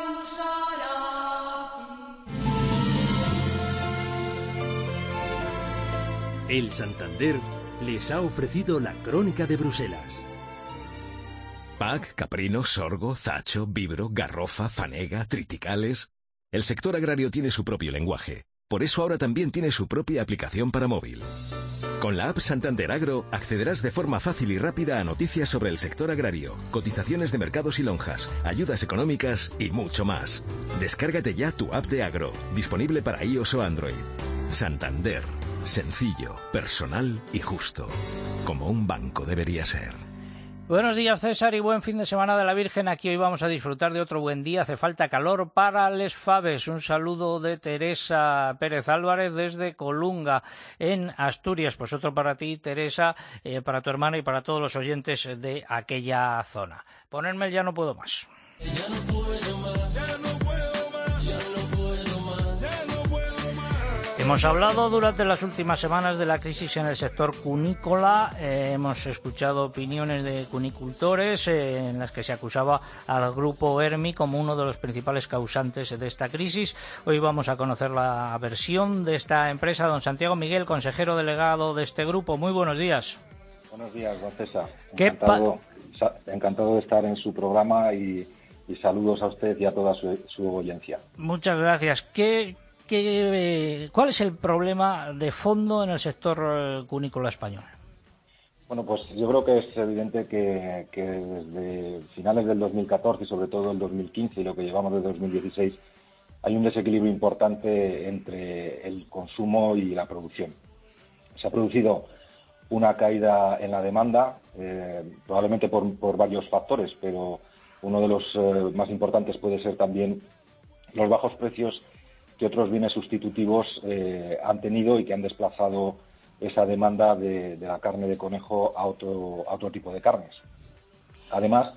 gusarapi. El Santander les ha ofrecido la crónica de Bruselas. Pac, caprino, sorgo, zacho, vibro, garrofa, fanega, triticales. El sector agrario tiene su propio lenguaje. Por eso ahora también tiene su propia aplicación para móvil. Con la app Santander Agro accederás de forma fácil y rápida a noticias sobre el sector agrario, cotizaciones de mercados y lonjas, ayudas económicas y mucho más. Descárgate ya tu app de Agro, disponible para iOS o Android. Santander, sencillo, personal y justo. Como un banco debería ser. Buenos días, César, y buen fin de semana de la Virgen. Aquí hoy vamos a disfrutar de otro buen día. Hace falta calor para les faves. Un saludo de Teresa Pérez Álvarez desde Colunga, en Asturias. Pues otro para ti, Teresa, eh, para tu hermana y para todos los oyentes de aquella zona. Ponerme el Ya no puedo más. Ya no puedo más, ya no puedo más, ya no puedo más, ya no puedo más. Hemos hablado durante las últimas semanas de la crisis en el sector cunícola. Eh, hemos escuchado opiniones de cunicultores eh, en las que se acusaba al grupo ERMI como uno de los principales causantes de esta crisis. Hoy vamos a conocer la versión de esta empresa. Don Santiago Miguel, consejero delegado de este grupo. Muy buenos días. Buenos días, don César. ¿Qué encantado, encantado de estar en su programa y, y saludos a usted y a toda su, su audiencia. Muchas gracias. ¿Qué, qué, ¿Cuál es el problema de fondo en el sector cunícola español? Bueno, pues yo creo que es evidente que, que desde finales del dos mil catorce y sobre todo el dos mil quince y lo que llevamos de dos mil dieciséis hay un desequilibrio importante entre el consumo y la producción. Se ha producido una caída en la demanda, eh, probablemente por, por varios factores, pero uno de los eh, más importantes puede ser también los bajos precios que otros bienes sustitutivos eh, han tenido y que han desplazado esa demanda de, de la carne de conejo a otro, a otro tipo de carnes. Además,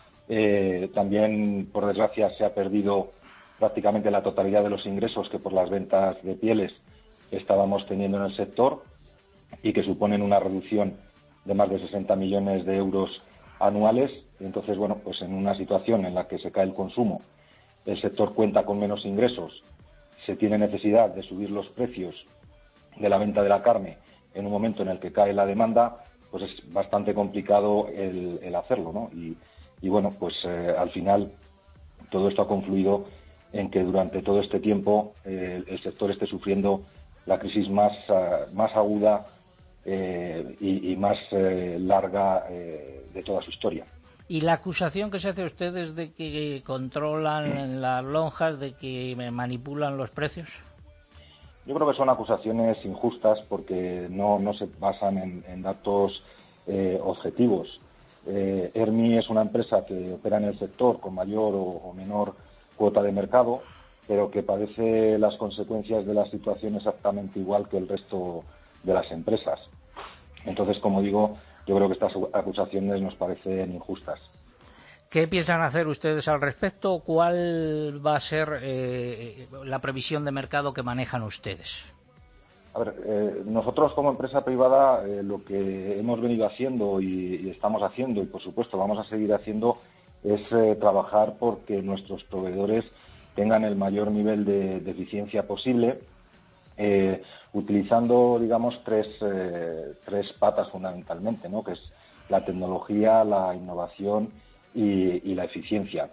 eh, también, por desgracia, se ha perdido prácticamente la totalidad de los ingresos que por las ventas de pieles estábamos teniendo en el sector y que suponen una reducción de más de sesenta millones de euros anuales. Y entonces, bueno, pues en una situación en la que se cae el consumo, el sector cuenta con menos ingresos, se tiene necesidad de subir los precios de la venta de la carne en un momento en el que cae la demanda, pues es bastante complicado el, el hacerlo, ¿no? Y, y bueno, pues eh, al final todo esto ha confluido en que durante todo este tiempo eh, el sector esté sufriendo la crisis más, uh, más aguda eh, y, y más eh, larga eh, de toda su historia. ¿Y la acusación que se hace a ustedes de que controlan las lonjas, de que manipulan los precios? Yo creo que son acusaciones injustas porque no, no se basan en, en datos eh, objetivos. Eh, Hermi es una empresa que opera en el sector con mayor o, o menor cuota de mercado, pero que padece las consecuencias de la situación exactamente igual que el resto de las empresas. Entonces, como digo, yo creo que estas acusaciones nos parecen injustas. ¿Qué piensan hacer ustedes al respecto? ¿Cuál va a ser eh, la previsión de mercado que manejan ustedes? A ver, eh, nosotros como empresa privada eh, lo que hemos venido haciendo y, y estamos haciendo, y por supuesto vamos a seguir haciendo, es eh, trabajar porque nuestros proveedores tengan el mayor nivel de, de eficiencia posible, eh, utilizando, digamos, tres, eh, tres patas fundamentalmente, ¿no? Que es la tecnología, la innovación y, y la eficiencia.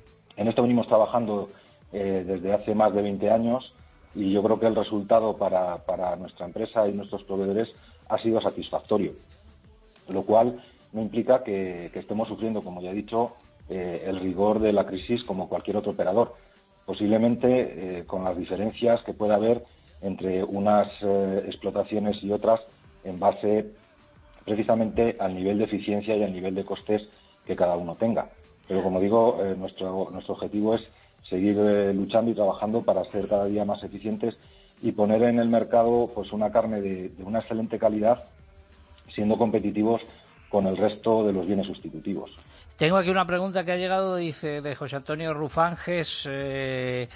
En esto venimos trabajando eh, desde hace más de veinte años y yo creo que el resultado para, para nuestra empresa y nuestros proveedores ha sido satisfactorio, lo cual no implica que, que estemos sufriendo, como ya he dicho, eh, el rigor de la crisis como cualquier otro operador. Posiblemente eh, con las diferencias que pueda haber entre unas eh, explotaciones y otras en base precisamente al nivel de eficiencia y al nivel de costes que cada uno tenga. Pero como digo, eh, nuestro, nuestro objetivo es seguir eh, luchando y trabajando para ser cada día más eficientes y poner en el mercado pues una carne de, de una excelente calidad, siendo competitivos con el resto de los bienes sustitutivos. Tengo aquí una pregunta que ha llegado, dice, de José Antonio Rufanges, eh,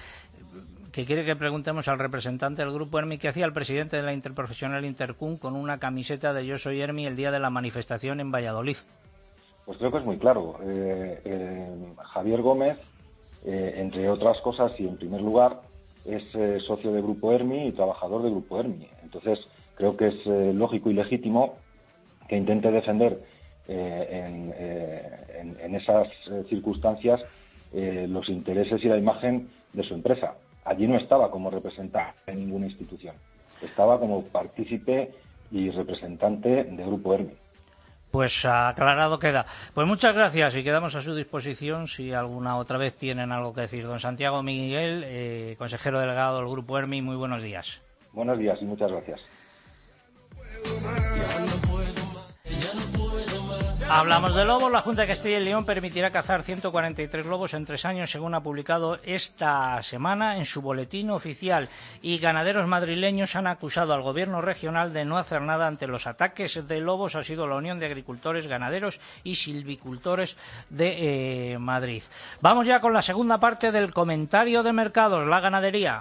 que quiere que preguntemos al representante del Grupo Hermi qué hacía el presidente de la Interprofesional Intercum con una camiseta de Yo Soy Hermi el día de la manifestación en Valladolid. Pues creo que es muy claro. Eh, eh, Javier Gómez, eh, entre otras cosas y en primer lugar, es eh, socio de Grupo Hermi y trabajador de Grupo Hermi. Entonces creo que es eh, lógico y legítimo que intente defender eh, en, eh, en, en esas eh, circunstancias eh, los intereses y la imagen de su empresa. Allí no estaba como representante de ninguna institución, estaba como partícipe y representante de Grupo Hermi. Pues aclarado queda. Pues muchas gracias y quedamos a su disposición si alguna otra vez tienen algo que decir. Don Santiago Miguel, eh, consejero delegado del Grupo Hermi, muy buenos días. Buenos días y muchas gracias. Hablamos de lobos. La Junta de Castilla y León permitirá cazar ciento cuarenta y tres lobos en tres años, según ha publicado esta semana en su boletín oficial. Y ganaderos madrileños han acusado al gobierno regional de no hacer nada ante los ataques de lobos. Ha sido la Unión de Agricultores, Ganaderos y Silvicultores de eh, Madrid. Vamos ya con la segunda parte del comentario de mercados, la ganadería.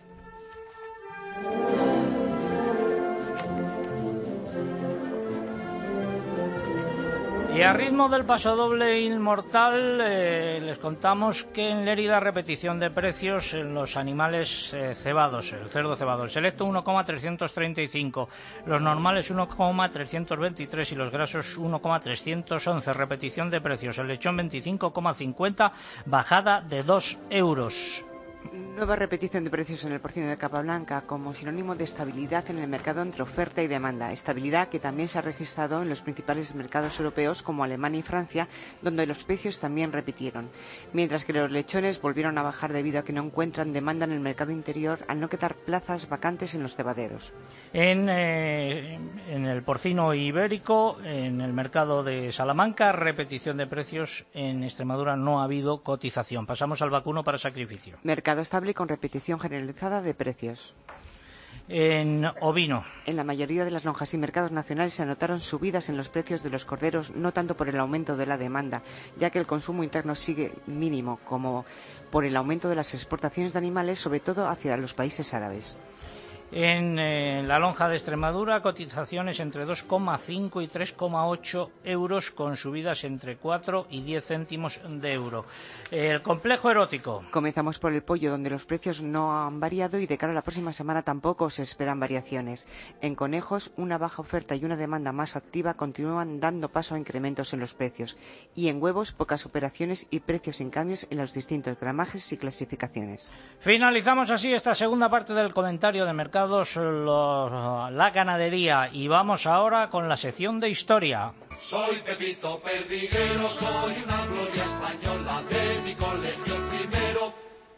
Y a ritmo del pasodoble inmortal, eh, les contamos que en Lérida repetición de precios en los animales eh, cebados, el cerdo cebado, el selecto uno coma trescientos treinta y cinco, los normales uno coma trescientos veintitrés y los grasos uno coma trescientos once, repetición de precios, el lechón veinticinco coma cincuenta, bajada de dos euros. Nueva repetición de precios en el porcino de capa blanca como sinónimo de estabilidad en el mercado entre oferta y demanda. Estabilidad que también se ha registrado en los principales mercados europeos como Alemania y Francia, donde los precios también repitieron. Mientras que los lechones volvieron a bajar debido a que no encuentran demanda en el mercado interior al no quedar plazas vacantes en los cebaderos. En, eh, en el porcino ibérico, en el mercado de Salamanca, repetición de precios. En Extremadura no ha habido cotización. Pasamos al vacuno para sacrificio. Mercado estable con repetición generalizada de precios. En ovino. En la mayoría de las lonjas y mercados nacionales se anotaron subidas en los precios de los corderos, no tanto por el aumento de la demanda, ya que el consumo interno sigue mínimo, como por el aumento de las exportaciones de animales, sobre todo hacia los países árabes. En eh, la lonja de Extremadura, cotizaciones entre dos coma cinco y tres coma ocho euros, con subidas entre cuatro y diez céntimos de euro. El complejo erótico. Comenzamos por el pollo, donde los precios no han variado y de cara a la próxima semana tampoco se esperan variaciones. En conejos, una baja oferta y una demanda más activa continúan dando paso a incrementos en los precios. Y en huevos, pocas operaciones y precios sin cambios en los distintos gramajes y clasificaciones. Finalizamos así esta segunda parte del comentario de mercado. Los, la ganadería, y vamos ahora con la sección de historia. Soy Pepito Perdiguero, soy una gloria española de mi colegio primero.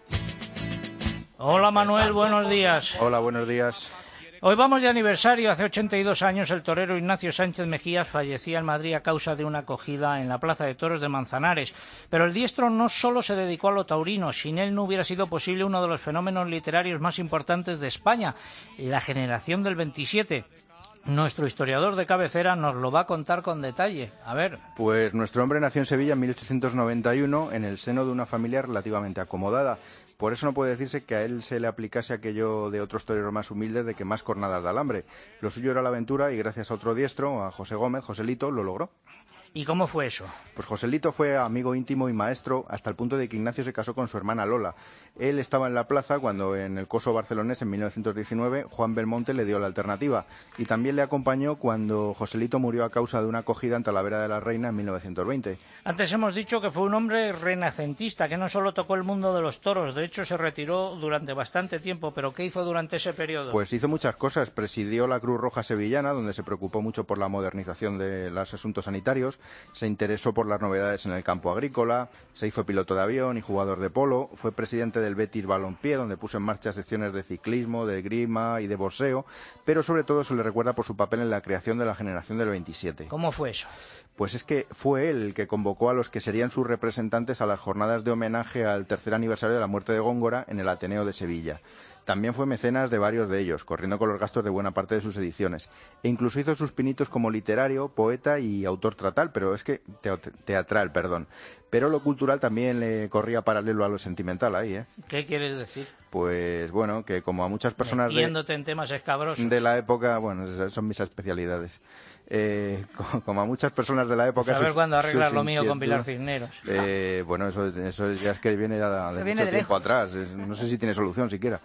Hola Manuel, buenos días. Hola, buenos días. Hoy vamos de aniversario. Hace ochenta y dos años el torero Ignacio Sánchez Mejías fallecía en Madrid a causa de una acogida en la Plaza de Toros de Manzanares. Pero el diestro no solo se dedicó a lo taurino. Sin él no hubiera sido posible uno de los fenómenos literarios más importantes de España, la generación del veintisiete. Nuestro historiador de cabecera nos lo va a contar con detalle. A ver. Pues nuestro hombre nació en Sevilla en mil ochocientos noventa y uno en el seno de una familia relativamente acomodada. Por eso no puede decirse que a él se le aplicase aquello de otros toreros más humildes de que más cornadas de alambre. Lo suyo era la aventura y gracias a otro diestro, a José Gómez, Joselito, lo logró. ¿Y cómo fue eso? Pues Joselito fue amigo íntimo y maestro hasta el punto de que Ignacio se casó con su hermana Lola. Él estaba en la plaza cuando en el Coso barcelonés en mil novecientos diecinueve Juan Belmonte le dio la alternativa y también le acompañó cuando Joselito murió a causa de una acogida en Talavera de la Reina en mil novecientos veinte. Antes hemos dicho que fue un hombre renacentista, que no solo tocó el mundo de los toros, de hecho se retiró durante bastante tiempo, pero ¿qué hizo durante ese periodo? Pues hizo muchas cosas. Presidió la Cruz Roja Sevillana, donde se preocupó mucho por la modernización de los asuntos sanitarios. Se interesó por las novedades en el campo agrícola, se hizo piloto de avión y jugador de polo, fue presidente del Betis Balompié, donde puso en marcha secciones de ciclismo, de esgrima y de boxeo, pero sobre todo se le recuerda por su papel en la creación de la generación del veintisiete. ¿Cómo fue eso? Pues es que fue él el que convocó a los que serían sus representantes a las jornadas de homenaje al tercer aniversario de la muerte de Góngora en el Ateneo de Sevilla. También fue mecenas de varios de ellos, corriendo con los gastos de buena parte de sus ediciones. E incluso hizo sus pinitos como literario, poeta y autor teatral, pero es que teatral, perdón. Pero lo cultural también le corría paralelo a lo sentimental ahí, ¿eh? ¿Qué quieres decir? Pues bueno, que como a muchas personas Metiéndote de, en temas escabrosos. de la época, bueno, esas son mis especialidades. Eh, como, como a muchas personas de la época... Saber sus, cuándo arreglar lo mío con Pilar Cisneros. Eh, bueno, eso, eso ya es que viene de, de viene mucho de tiempo lejos. atrás. No sé si tiene solución siquiera.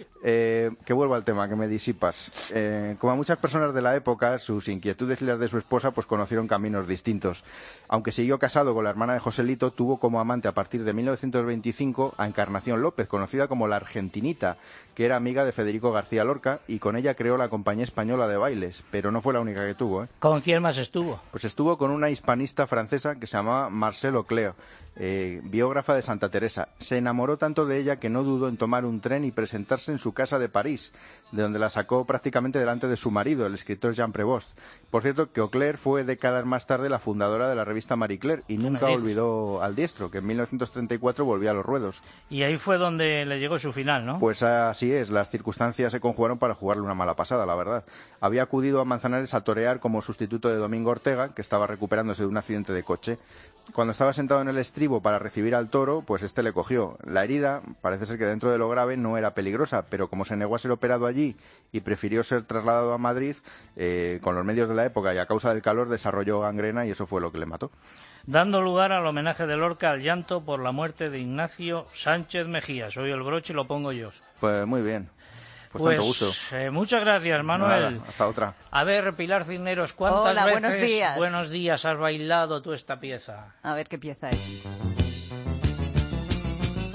Eh, que vuelvo al tema, que me disipas. Eh, como a muchas personas de la época, sus inquietudes y las de su esposa pues conocieron caminos distintos. Aunque siguió casado con la hermana de Joselito, tuvo como amante a partir de mil novecientos veinticinco a Encarnación López, conocida como la Argentinita, que era amiga de Federico García Lorca, y con ella creó la Compañía Española de Bailes, pero no fue la única que tuvo, ¿eh? ¿Con quién más estuvo? Pues estuvo con una hispanista francesa que se llamaba Marcel Auclair, eh, biógrafa de Santa Teresa. Se enamoró tanto de ella que no dudó en tomar un tren y presentarse en su casa de París, de donde la sacó prácticamente delante de su marido, el escritor Jean Prévost. Por cierto, que Auclair fue décadas más tarde la fundadora de la revista Marie Claire y nunca olvidó al diestro, que en mil novecientos treinta y cuatro volvía a los ruedos. Y ahí fue donde le llegó su final, ¿no? Pues así es, las circunstancias se conjugaron para jugarle una mala pasada, la verdad. Había acudido a Manzanares a torear como sustituto de Domingo Ortega, que estaba recuperándose de un accidente de coche. Cuando estaba sentado en el estribo para recibir al toro, pues este le cogió. La herida, parece ser que dentro de lo grave no era peligrosa, pero como se negó a ser operado allí y prefirió ser trasladado a Madrid, eh, con los medios de la época y a causa del calor desarrolló gangrena y eso fue lo que le mató. Dando lugar al homenaje de Lorca al llanto por la muerte de Ignacio Sánchez Mejías. Hoy el broche lo pongo yo. Pues muy bien. Pues, pues tanto gusto. Eh, muchas gracias, Manuel. Nada, hasta otra. A ver, Pilar Cisneros, ¿cuántas Hola, veces buenos días. buenos días has bailado tú esta pieza? A ver qué pieza es.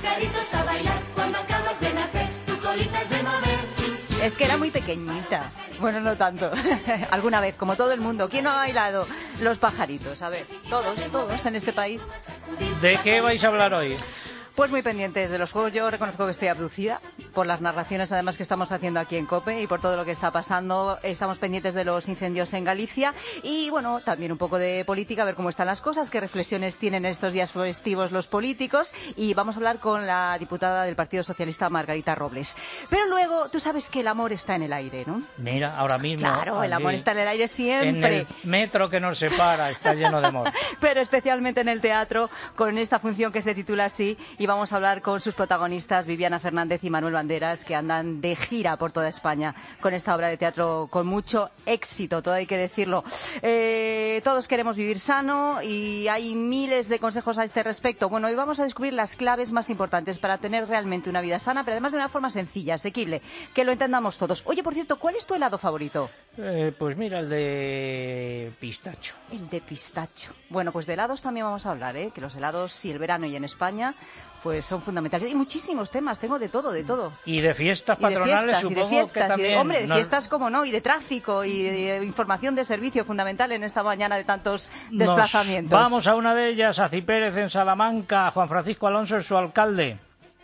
pajaritos a bailar cuando acabas de nacer, tu colita es de mover. Es que era muy pequeñita. Bueno, no tanto. Alguna vez, como todo el mundo. ¿Quién no ha bailado los pajaritos? A ver, todos, todos en este país. ¿De qué vais a hablar hoy? Pues muy pendientes de los juegos. Yo reconozco que estoy abducida por las narraciones además que estamos haciendo aquí en COPE y por todo lo que está pasando. Estamos pendientes de los incendios en Galicia y, bueno, también un poco de política, a ver cómo están las cosas, qué reflexiones tienen estos días festivos los políticos. Y vamos a hablar con la diputada del Partido Socialista, Margarita Robles. Pero luego, tú sabes que el amor está en el aire, ¿no? Mira, ahora mismo. Claro, el amor está en el aire siempre. En el metro que nos separa está lleno de amor. Pero especialmente en el teatro, con esta función que se titula así. Y vamos a hablar con sus protagonistas, Viviana Fernández y Manuel Banderas, que andan de gira por toda España con esta obra de teatro con mucho éxito, todo hay que decirlo. Eh, todos queremos vivir sano y hay miles de consejos a este respecto. Bueno, hoy vamos a descubrir las claves más importantes para tener realmente una vida sana, pero además de una forma sencilla, asequible, que lo entendamos todos. Oye, por cierto, ¿cuál es tu helado favorito? Eh, pues mira, el de pistacho. El de pistacho. Bueno, pues de helados también vamos a hablar, ¿eh? Que los helados, sí, el verano y en España, pues son fundamentales. Y muchísimos temas, tengo de todo, de todo. Y de fiestas patronales, y de fiestas, supongo y de fiestas, que también. Y de, hombre, de nos... fiestas, como no, y de tráfico, y de, de información de servicio fundamental en esta mañana de tantos desplazamientos. Nos vamos a una de ellas, a Cipérez, en Salamanca. Juan Francisco Alonso es su alcalde.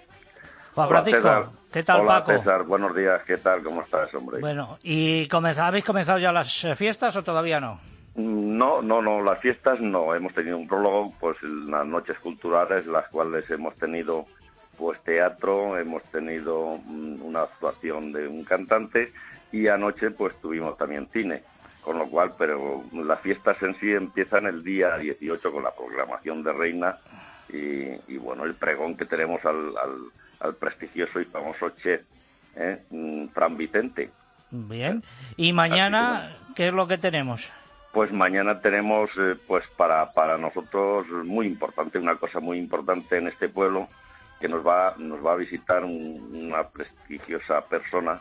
Juan Hola, Francisco, César. ¿qué tal, Hola, Paco? César, buenos días, ¿qué tal? ¿Cómo estás, hombre? Bueno, ¿y comenzá, habéis comenzado ya las fiestas o todavía no? No, no, no, las fiestas no. Hemos tenido un prólogo, pues las noches culturales, las cuales hemos tenido pues teatro, hemos tenido mm, una actuación de un cantante y anoche pues tuvimos también cine. Con lo cual, pero las fiestas en sí empiezan el día dieciocho con la programación de Reina y, y bueno, el pregón que tenemos al, al, al prestigioso y famoso chef, ¿eh? Fran Vicente. Bien. ¿Y mañana que, qué es lo que tenemos? Pues mañana tenemos, eh, pues para, para nosotros muy importante, una cosa muy importante en este pueblo, que nos va, nos va a visitar un, una prestigiosa persona.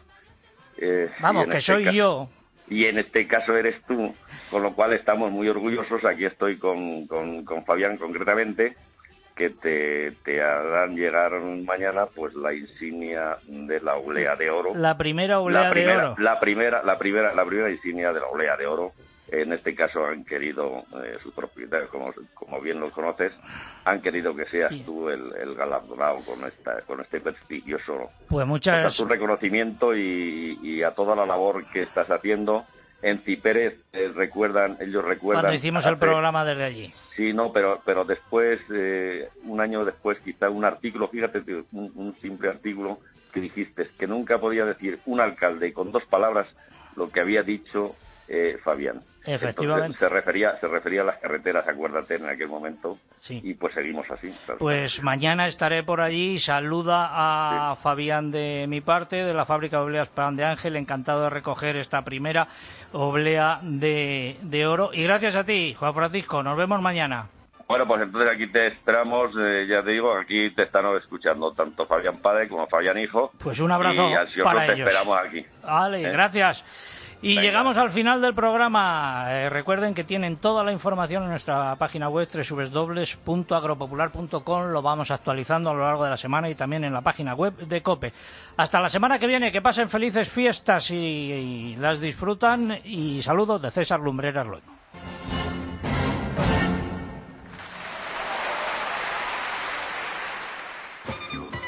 Eh, Vamos, que este soy caso, yo. Y en este caso eres tú, con lo cual estamos muy orgullosos. Aquí estoy con, con, con Fabián concretamente, que te, te harán llegar mañana pues la insignia de la Oblea de Oro. La primera Oblea la primera, de Oro. La primera, la primera, la primera insignia de la Oblea de Oro. En este caso han querido, eh, sus propietarios, como, como bien los conoces, han querido que seas sí. tú el, el galardonado con esta, con este prestigioso pues muchas... pues a tu reconocimiento y, y a toda la labor que estás haciendo. En Cipérez eh, recuerdan, ellos recuerdan... Cuando hicimos hace, el programa desde allí. Sí, no, pero pero después, eh, un año después, quizá un artículo, fíjate, un, un simple artículo que dijiste, que nunca podía decir un alcalde con dos palabras lo que había dicho eh, Fabián. Efectivamente. Entonces, se refería se refería a las carreteras, acuérdate, en aquel momento. Sí. Y pues seguimos así. Claro. Pues mañana estaré por allí. Saluda a sí. Fabián de mi parte, de la fábrica de obleas Pan de Ángel. Encantado de recoger esta primera oblea de, de oro. Y gracias a ti, Juan Francisco. Nos vemos mañana. Bueno, pues entonces aquí te esperamos, eh, ya te digo, aquí te están escuchando tanto Fabián padre como Fabián hijo. Pues un abrazo y ansiosos para te ellos. esperamos aquí. Vale, ¿eh? Gracias. Y Venga. Llegamos al final del programa. Eh, recuerden que tienen toda la información en nuestra página web doble u doble u doble u punto agropopular punto com. Lo vamos actualizando a lo largo de la semana y también en la página web de COPE. Hasta la semana que viene, que pasen felices fiestas y, y las disfrutan. Y saludos de César Lumbreras Loyo.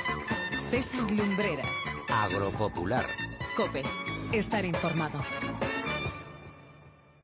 César Lumbreras. Agropopular. COPE. Estar informado.